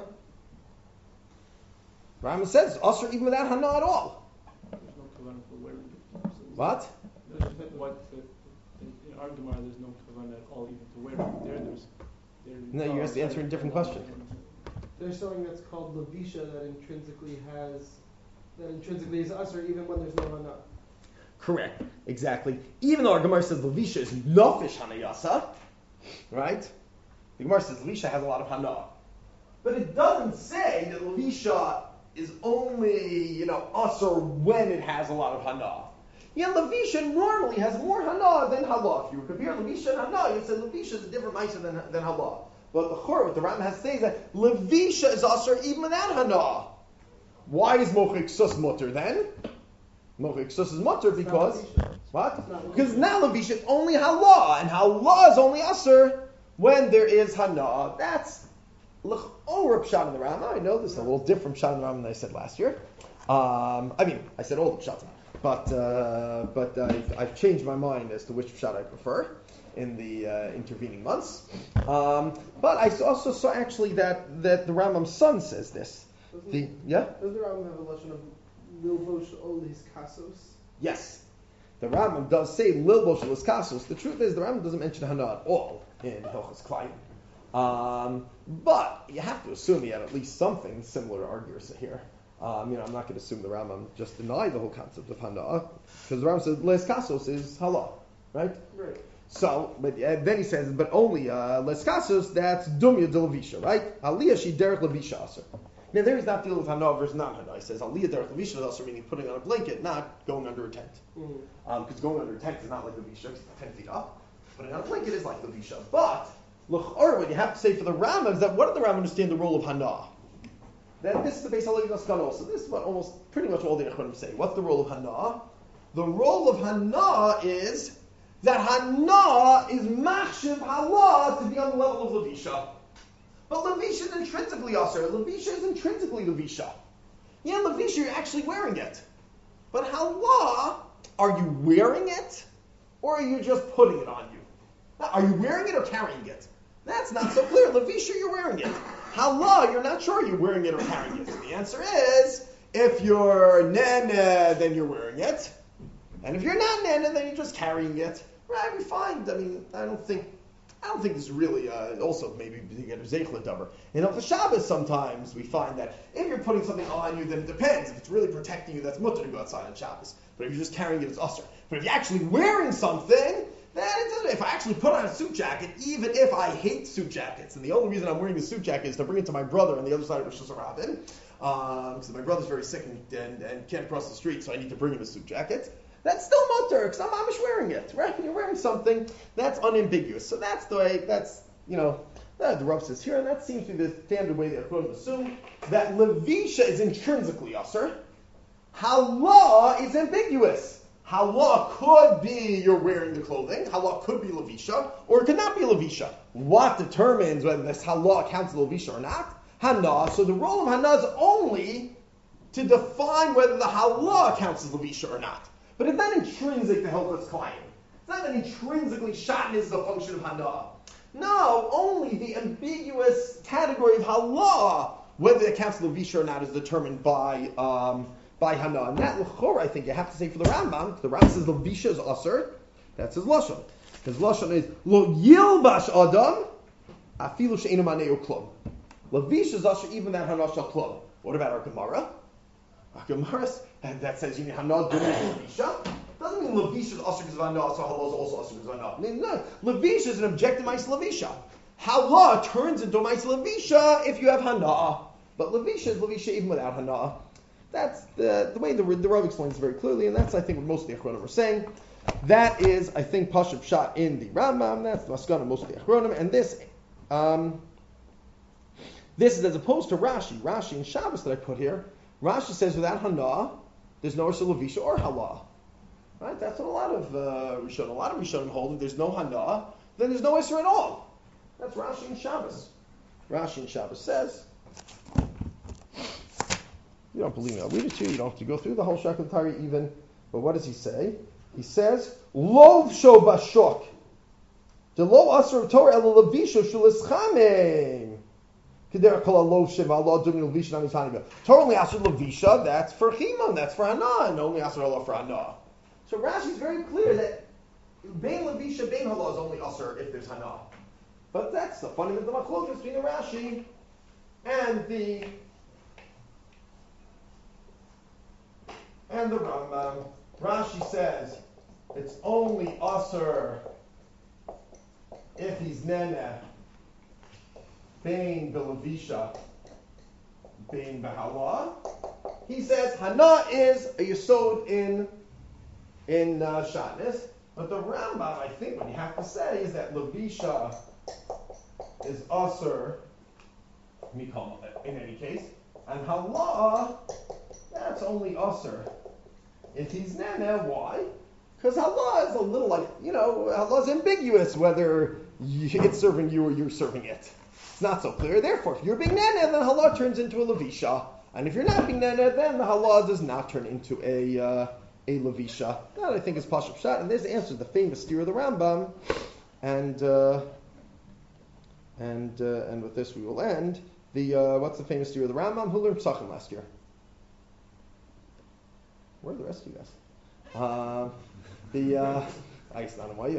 Rambam says Asr even without Hana at all. There's no kavanah for wearing it. What? What? In, in our Gemara, there's no kavanah at all even to wear it. There, there's. There, No, you're just answering a different question. There's something that's called Levisha that intrinsically has, that intrinsically is Asr even when there's no Hana. Correct. Exactly. Even though our Gemara says Levisha is nafish hanayasa, right? The Gemara says Levisha has a lot of hana. But it doesn't say that Levisha is only, you know, asr when it has a lot of hana. Yeah, Levisha normally has more hana than hala. If you compare Levisha and hana, you'd say Levisha is a different ma'aser than, than hala. But the Chor, what the Rambam has to say is that Levisha is asr even without hana. Why is mochik sus mutter then? Mochik sus is mutter because what? Because now Levisha is only hala, and hala is only asr when there is hana. That's l'chorah pshat in the Rambam. I know this is a little different pshat in the Rambam than I said last year. Um, I mean, I said all the pshatim, but uh, but I've, I've changed my mind as to which pshat I prefer in the uh, intervening months. Um, but I also saw actually that, that the Rambam's son says this. Doesn't, The yeah. does the Rambam have a lesson of Lilbosh Olis Kasos? Yes. The Rambam does say Lilbosh Olis Kasos. The truth is the Rambam doesn't mention Hana at all in Hilchos Klayim. Um, but you have to assume he had at least something similar to our Girsa here. Um, you know, I'm not going to assume the Rambam just denied the whole concept of Hana, because the Rambam says Les Kasos is Hala, right? Right. So, but uh, then he says, but only uh, Les Kasos, that's Dumya de Levisha, right? Aliyah she derech Levisha aser. Now there is not dealing with Hana versus non Hana. He says Aliyah derech Levisha aser, meaning putting on a blanket, not going under a tent. Because Mm-hmm. um, going under a tent is not like Levisha, it's ten feet up. Putting on a blanket is like Levisha. But L'chor, what you have to say for the Rambam is that what did the Rambam understand the role of Hana? That this is the base Halav Naskan also. This is what almost pretty much all the Achronim say. What's the role of Hana? The role of Hana is that Hana is machshiv Hala to be on the level of Levisha. But Levisha is intrinsically Aser. Levisha is intrinsically Levisha. Yeah, Levisha, you're actually wearing it. But Hala, are you wearing it? Or are you just putting it on you? Now, are you wearing it or carrying it? That's not so clear. Levisha, you're wearing it. Hala, you're not sure you're wearing it or carrying it. So the answer is, if you're nana, then you're wearing it. And if you're not nana, then you're just carrying it. Right, we find, I mean, I don't think, I don't think this is really, uh, also maybe you get a zeichla davar. In Hilchos Shabbos sometimes we find that if you're putting something on you, then it depends. If it's really protecting you, that's mutter to go outside on Shabbos. But if you're just carrying it, it's usher. But if you're actually wearing something, then it doesn't. If I actually put on a suit jacket, even if I hate suit jackets, and the only reason I'm wearing the suit jacket is to bring it to my brother on the other side of Rosh Hashanah, because my brother's very sick and, and, and can't cross the street, so I need to bring him a suit jacket. That's still mutter, because I'm amish wearing it, right? You're wearing something that's unambiguous. So that's the way, that's, you know, uh, the Rav says here, and that seems to be the standard way that Achronim assume that Levisha is intrinsically usher. Hala is ambiguous. Hala could be you're wearing the clothing. Hala could be Levisha, or it could not be Levisha. What determines whether this Hala counts Levisha or not? Hana. So the role of Hana is only to define whether the Hala counts as Levisha or not. But it's not intrinsic to Hilchos Klayim. It's not that intrinsically Shatan is the function of Hana. No, only the ambiguous category of Hala, whether it counts Levisha or not, is determined by um, by Hana. And that l'chor, I think you have to say for the Rambam. The Rambam says Levisha is Aser. That's his lashon. His lashon is Lo Yilbash Adam Afilu She'enu Maneu Klum. Levisha is Aser even that Hana Shal Klum. What about our Gemara? Our Gemara that says you need Hana doing Levisha. Doesn't mean Levisha is Aser because of Hana, so Hala is also Aser because of Hana. I mean, no. Levisha is an objective Ma'is Levisha. Hala turns into Ma'is Levisha if you have Hana. But Levisha is Levisha even without Hana. That's the, the way the, the Rav explains it very clearly, and that's, I think, what most of the Achronim are saying. That is, I think, Pashup Shot in the Rambam. That's the Maskana of most of the Achronim. And this, um, this is as opposed to Rashi. Rashi in Shabbos that I put here. Rashi says without Hana, there's no Ursula Levisha or Hala. Right? That's what a lot of uh, Rishonim, a lot of Rishonim hold. If there's no Hana, then there's no Isra at all. That's Rashi in Shabbos. Rashi in Shabbos says. You don't believe me, I'll read it to you. You don't have to go through the whole Shakal Tari even. But what does he say? He says, Lov sho bashok. The lo asr Torah el levisha shulis chamim. Kedera kol lov sheva Allah doing levisha on his haniga. Torah only asr levisha, that's for chimon, that's for hana, and only asr Allah for hana. So Rashi is very clear that bein levisha, bein hala is only asr if there's hana. But that's the fundamental machlokes between the Rashi and the And the Rambam. Rashi says it's only Asr if he's Nene, Bain B'Levisha, Bain B'Hala. He says Hana is a Yesod in in uh, Shatnez, but the Rambam, I think, what you have to say is that Levisha is Asr, in any case, and Hala, that's only Asr if he's Nana. Why? Because Allah is a little like, you know, Allah is ambiguous whether it's serving you or you're serving it. It's not so clear. Therefore, if you're being Nana, then Allah turns into a Levisha. And if you're not being Nana, then the Allah does not turn into a uh, a Levisha. That, I think, is Pashup Shat. And there's the answer, the famous steer of the Rambam. And uh, and uh, and with this we will end. The uh, what's the famous steer of the Rambam? Who learned Pesachim last year? Where are the rest of you guys? Uh, the uh, I guess not why you.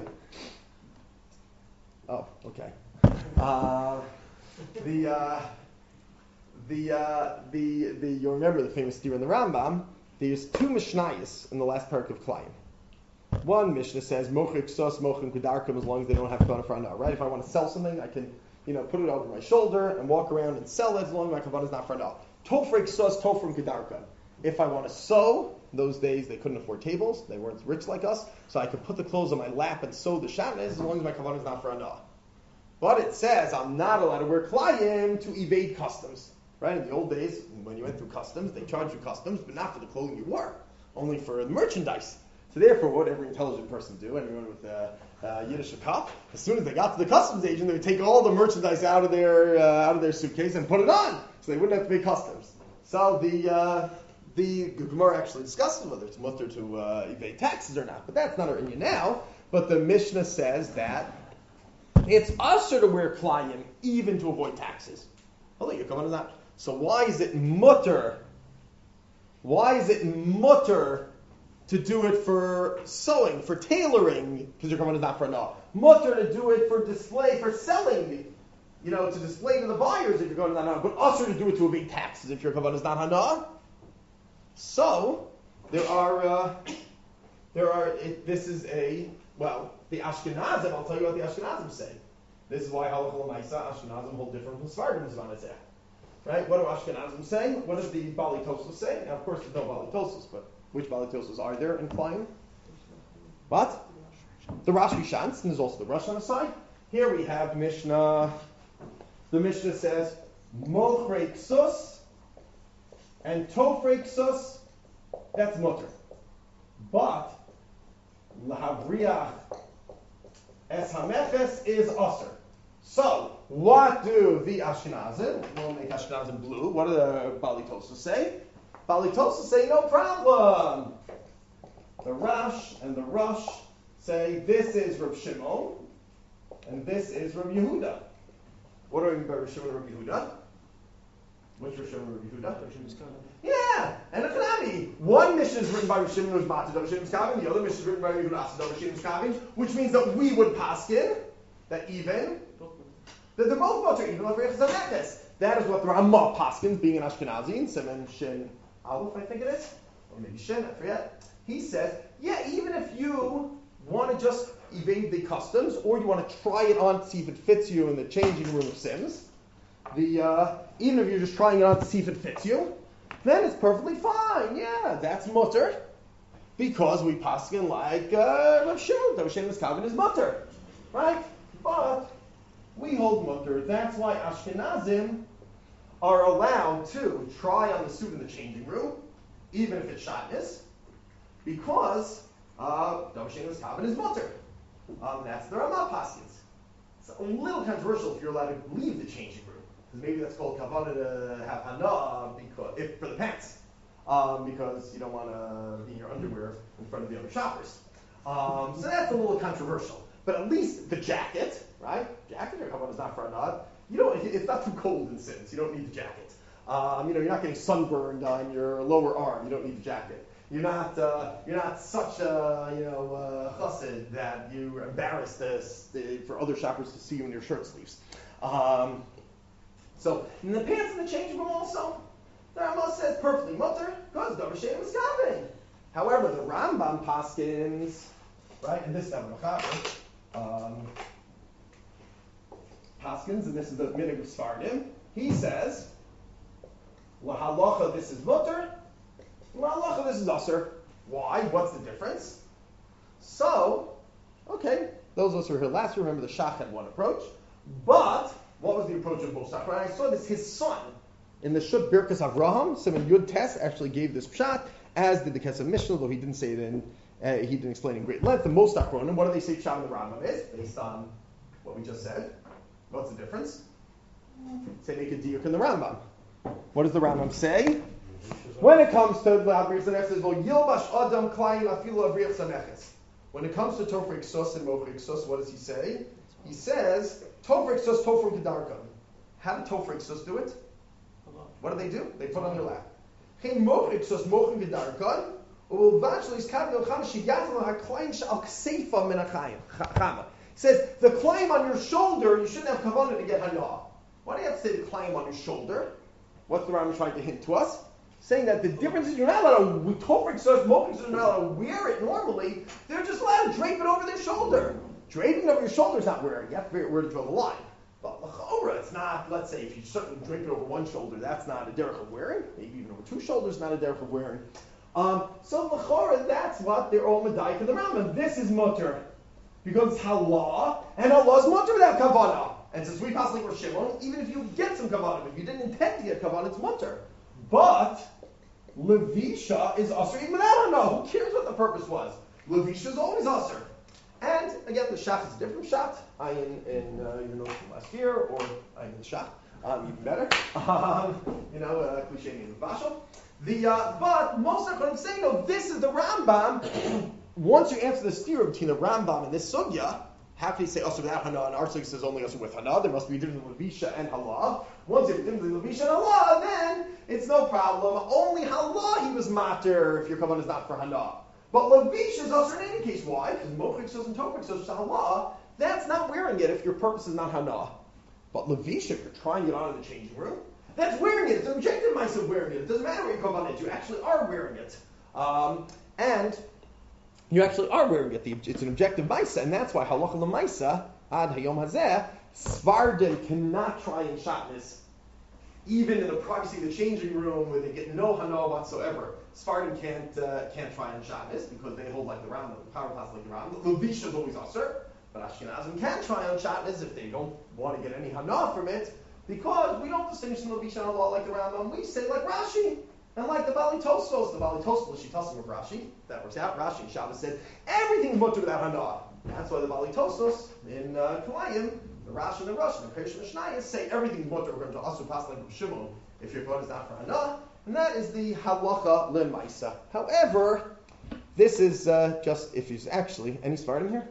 Oh, okay. Uh, the uh, the uh, the the you remember the famous theory in the Rambam. There's two Mishnayos in the last parak of Klayim. One Mishnah says mochik sos mochim kedarkim as long as they don't have kavanah for anah. Right? If I want to sell something, I can you know put it over my shoulder and walk around and sell it as long as my kavanah is not for anah. Tofrik sos tofrim kedarkim. If I want to sew, those days they couldn't afford tables, they weren't rich like us, so I could put the clothes on my lap and sew the shatnez as long as my kavanah is not for anah. But it says I'm not allowed to wear klayim to evade customs. Right? In the old days, when you went through customs, they charged you customs, but not for the clothing you wore, only for the merchandise. So therefore, what every intelligent person do, anyone with a uh, uh, Yiddish cup, as soon as they got to the customs agent, they would take all the merchandise out of their uh, out of their suitcase and put it on, so they wouldn't have to pay customs. So the uh, the Gemara actually discusses whether it's mutter to uh, evade taxes or not, but that's not our inyan now. But the Mishnah says that it's usher to wear klayim even to avoid taxes. Hold on, you're coming to that. So why is it mutter? Why is it mutter to do it for sewing, for tailoring? Because your kavanah is not for anah. Mutter to do it for display, for selling. You know, to display to the buyers if you're going to anah. But usher to do it to evade taxes if your kavanah is not anah. So there are, uh, there are. It, this is a well, the Ashkenazim. I'll tell you what the Ashkenazim say. This is why halacha l'maisa Ashkenazim hold different from Sfardim Zvanazeh. Right? What do Ashkenazim say? What does the Bali Tosos say? Now, of course, there's no Bali Tosos, but which Bali Tosos are there in Klayim? What? The Rashi Shantz, and there's also the Rosh on the side. Here we have Mishnah. The Mishnah says, Mochrei Ksus and Tofrei Ksus, that's mutter. But, Lahavriach Es HaMeches is Asr. So, what do the Ashkenazim, we'll make Ashkenazim blue, what do the Bali Tosos say? Bali Tosos say, no problem. The Rash and the Rush say, this is Reb Shimon, and this is Reb Yehuda. What do we mean by Reb Shimon and Reb Yehuda? Which Reb Shimon and Reb Yehuda? Yeah, and a Kanami. One mission is written by Reb Shimon, who's Matad Reb Shimon's Kavin, the other mission is written by Reb Yehuda, Reb Shimon's Kavin, which means that we would paskin, that even, that they're both mutter, even like Rechaz HaMeches. That is what the Ramah paskins, being an Ashkenazi, in Semen Shin Aleph, I think it is, or maybe Shin, I forget. He says, yeah, even if you want to just evade the customs, or you want to try it on to see if it fits you in the changing room of Sims, the uh, even if you're just trying it on to see if it fits you, then it's perfectly fine. Yeah, that's mutter, because we paskin like uh, Rav Shimon. Rav Shimon's Kavin is mutter, right? But we hold mutter. That's why Ashkenazim are allowed to try on the suit in the changing room, even if it's shatnez, because uh, Rav Shimon's Kavin is mutter. Um, that's the Ramah paskins. It's a little controversial if you're allowed to leave the changing room, because maybe that's called kavanah to have hana because if for the pants, um, because you don't want to be in your underwear in front of the other shoppers. Um, so that's a little controversial. But at least the jacket, right? Jacket or kavanah is not for hana. You don't. It's not too cold in Sims. You don't need the jacket. Um, you know, you're not getting sunburned on your lower arm. You don't need the jacket. You're not. Uh, you're not such a you know uh, chassid that you're embarrassed this, the, for other shoppers to see you in your shirt sleeves. Um, so in the pants in the changing room also, the Rambam says perfectly mutter because Davar Shem is coming. However, the Rambam paskins, right, and this is Davar Mechaber, um paskins, and this is the Minig of Sfardim. He says, lahalacha this is mutter. Well, this is usher. Why? What's the difference? So, okay, those of us who were here last year remember the Shach had one approach, but what was the approach of Moshe? When I saw this, his son in the Shut Birkas Avraham, Simon Yud Tes actually gave this pshat, as did the Kesef Mishnah, though he didn't say it in, uh, he didn't explain in great length. The most Achronim, what do they say pshat in the Rambam is based on what we just said? What's the difference? Say make a diuk in the Rambam. What does the Rambam say? When it comes to Avrich Zameches, says, "Well, Yilbash Adam Klein Afilu Avrich Zameches." When it comes to Tofrik Sus and Mofrik Sus, what does he say? He says, "Tofrik Sus Tofrim Kedarkam." How did Tofrik Sus do it? What do they do? They put on their lap. Chen Mofrik Sus Mofrim Kedarkam Eventually, he says the claim on your shoulder, you shouldn't have kavanah to get hana. Why do you have to say the claim on your shoulder? What's the Rambam trying to hint to us? Saying that the difference is you're not allowed to, Toprik says, Mokrik says you're not allowed to wear it normally, they're just allowed to drape it over their shoulder. Draping over your shoulder is not wearing, you have to figure out where to draw the line. But l'chora, it's not, let's say, if you certainly drape it over one shoulder, that's not a derech of wearing. Maybe even over two shoulders, not a derech of wearing. Um, so l'chora, that's what they're all medayik in the Rambam. This is mutter. Because it's halah, and Allah is mutter without kavanah. And since we pass like we're Shimon, even if you get some kavanah, if you didn't intend to get kavanah, it's mutter. But levisha is usher even without hana. Who cares what the purpose was? Levisha is always usher. And again, the shach is a different shot. I in, in uh, your notes from last year, or I in shach, um, even better. Um, you know, uh, cliche means bashal. The uh, but most of what I'm saying, no, this is the Rambam. Once you answer the steer between the Rambam and this sugya, how can you say also without hana? And our sugya says only also with hana. There must be a difference between levisha and halah. Once you have a difference between levisha and halah, then it's no problem. Only halah he was matter if your kavanah is not for hana. But levisha is also in any case. Why? Because mokrik says and toprik says halah. That's not wearing it if your purpose is not hana. But levisha, if you're trying to get on in the changing room, that's wearing it. It's an objective myself of wearing it. It doesn't matter where your kavanah is. You actually are wearing it. Um, and you actually are wearing it. It's an objective maisa, and that's why halacha l'maisa ad hayom hazeh Svardim cannot try and shatnez even in the privacy of the changing room where they get no hana whatsoever. Svardim can't uh, can't try and shatnez because they hold like the Rambam, the power class like the Rambam. Levisha is always usher, but Ashkenazim can try on shatnez if they don't want to get any hana from it, because we don't distinguish in Levisha and Allah like the Rambam. We say like Rashi. And like the Bali Tosfos, the Bali Tosfos, she tosses with Rashi. That works out. Rashi and Shabbos said everything's mutter without hana. That's why the Bali Tosfos in uh, Kalayim, the Rashi and the Rush, and the Krish and the Shnayas say everything's mutter. We're going to also pass like Shimon if your phone is not for hana. And that is the halacha lemaisa. However, this is uh, just if you actually any Sfardim here.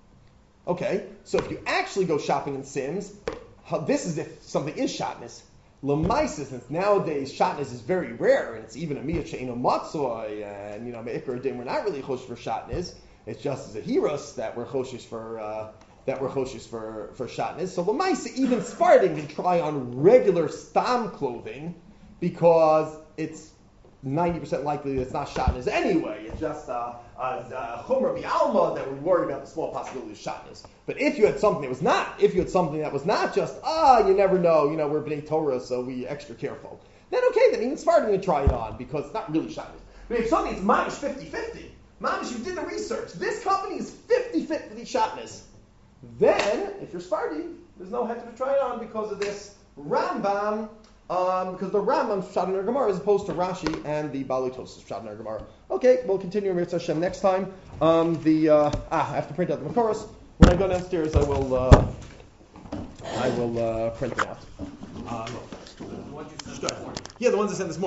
Okay, so if you actually go shopping in Sims, this is if something is shatnez. Lemaisa, since nowadays shatnez is very rare, and it's even a miyah she'ino matzoi, and you know me'ikar din we're not really chosh for shatnez. It's just as a hiros that we're choshish for uh, that we're choshish for for shatnez. So lemaisa, even Sfardim can try on regular stam clothing because it's ninety percent likely that it's not shatnez anyway. It's just uh, uh, chumra bi'alma that we're worried about the small possibility of shatnez. But if you had something that was not, if you had something that was not just, ah, you never know, you know, we're B'nai Torah, so we extra careful, then okay, then even Sfardim can try it on because it's not really shatnez. But if something is mamish fifty-fifty, mamish, you did the research, this company is fifty-fifty shatnez, then if you're Sfardim, there's no head to try it on because of this Rambam. Um, because the Rambam's Pshat in our Gemara as opposed to Rashi and the Bali Tosfos Pshat in our Gemara. Okay, we'll continue Mirza Hashem next time. Um, the uh, ah, I have to print out the Makoros. When I go downstairs, I will uh, I will uh, print them out. Um, What you said before. yeah, the ones I sent this morning.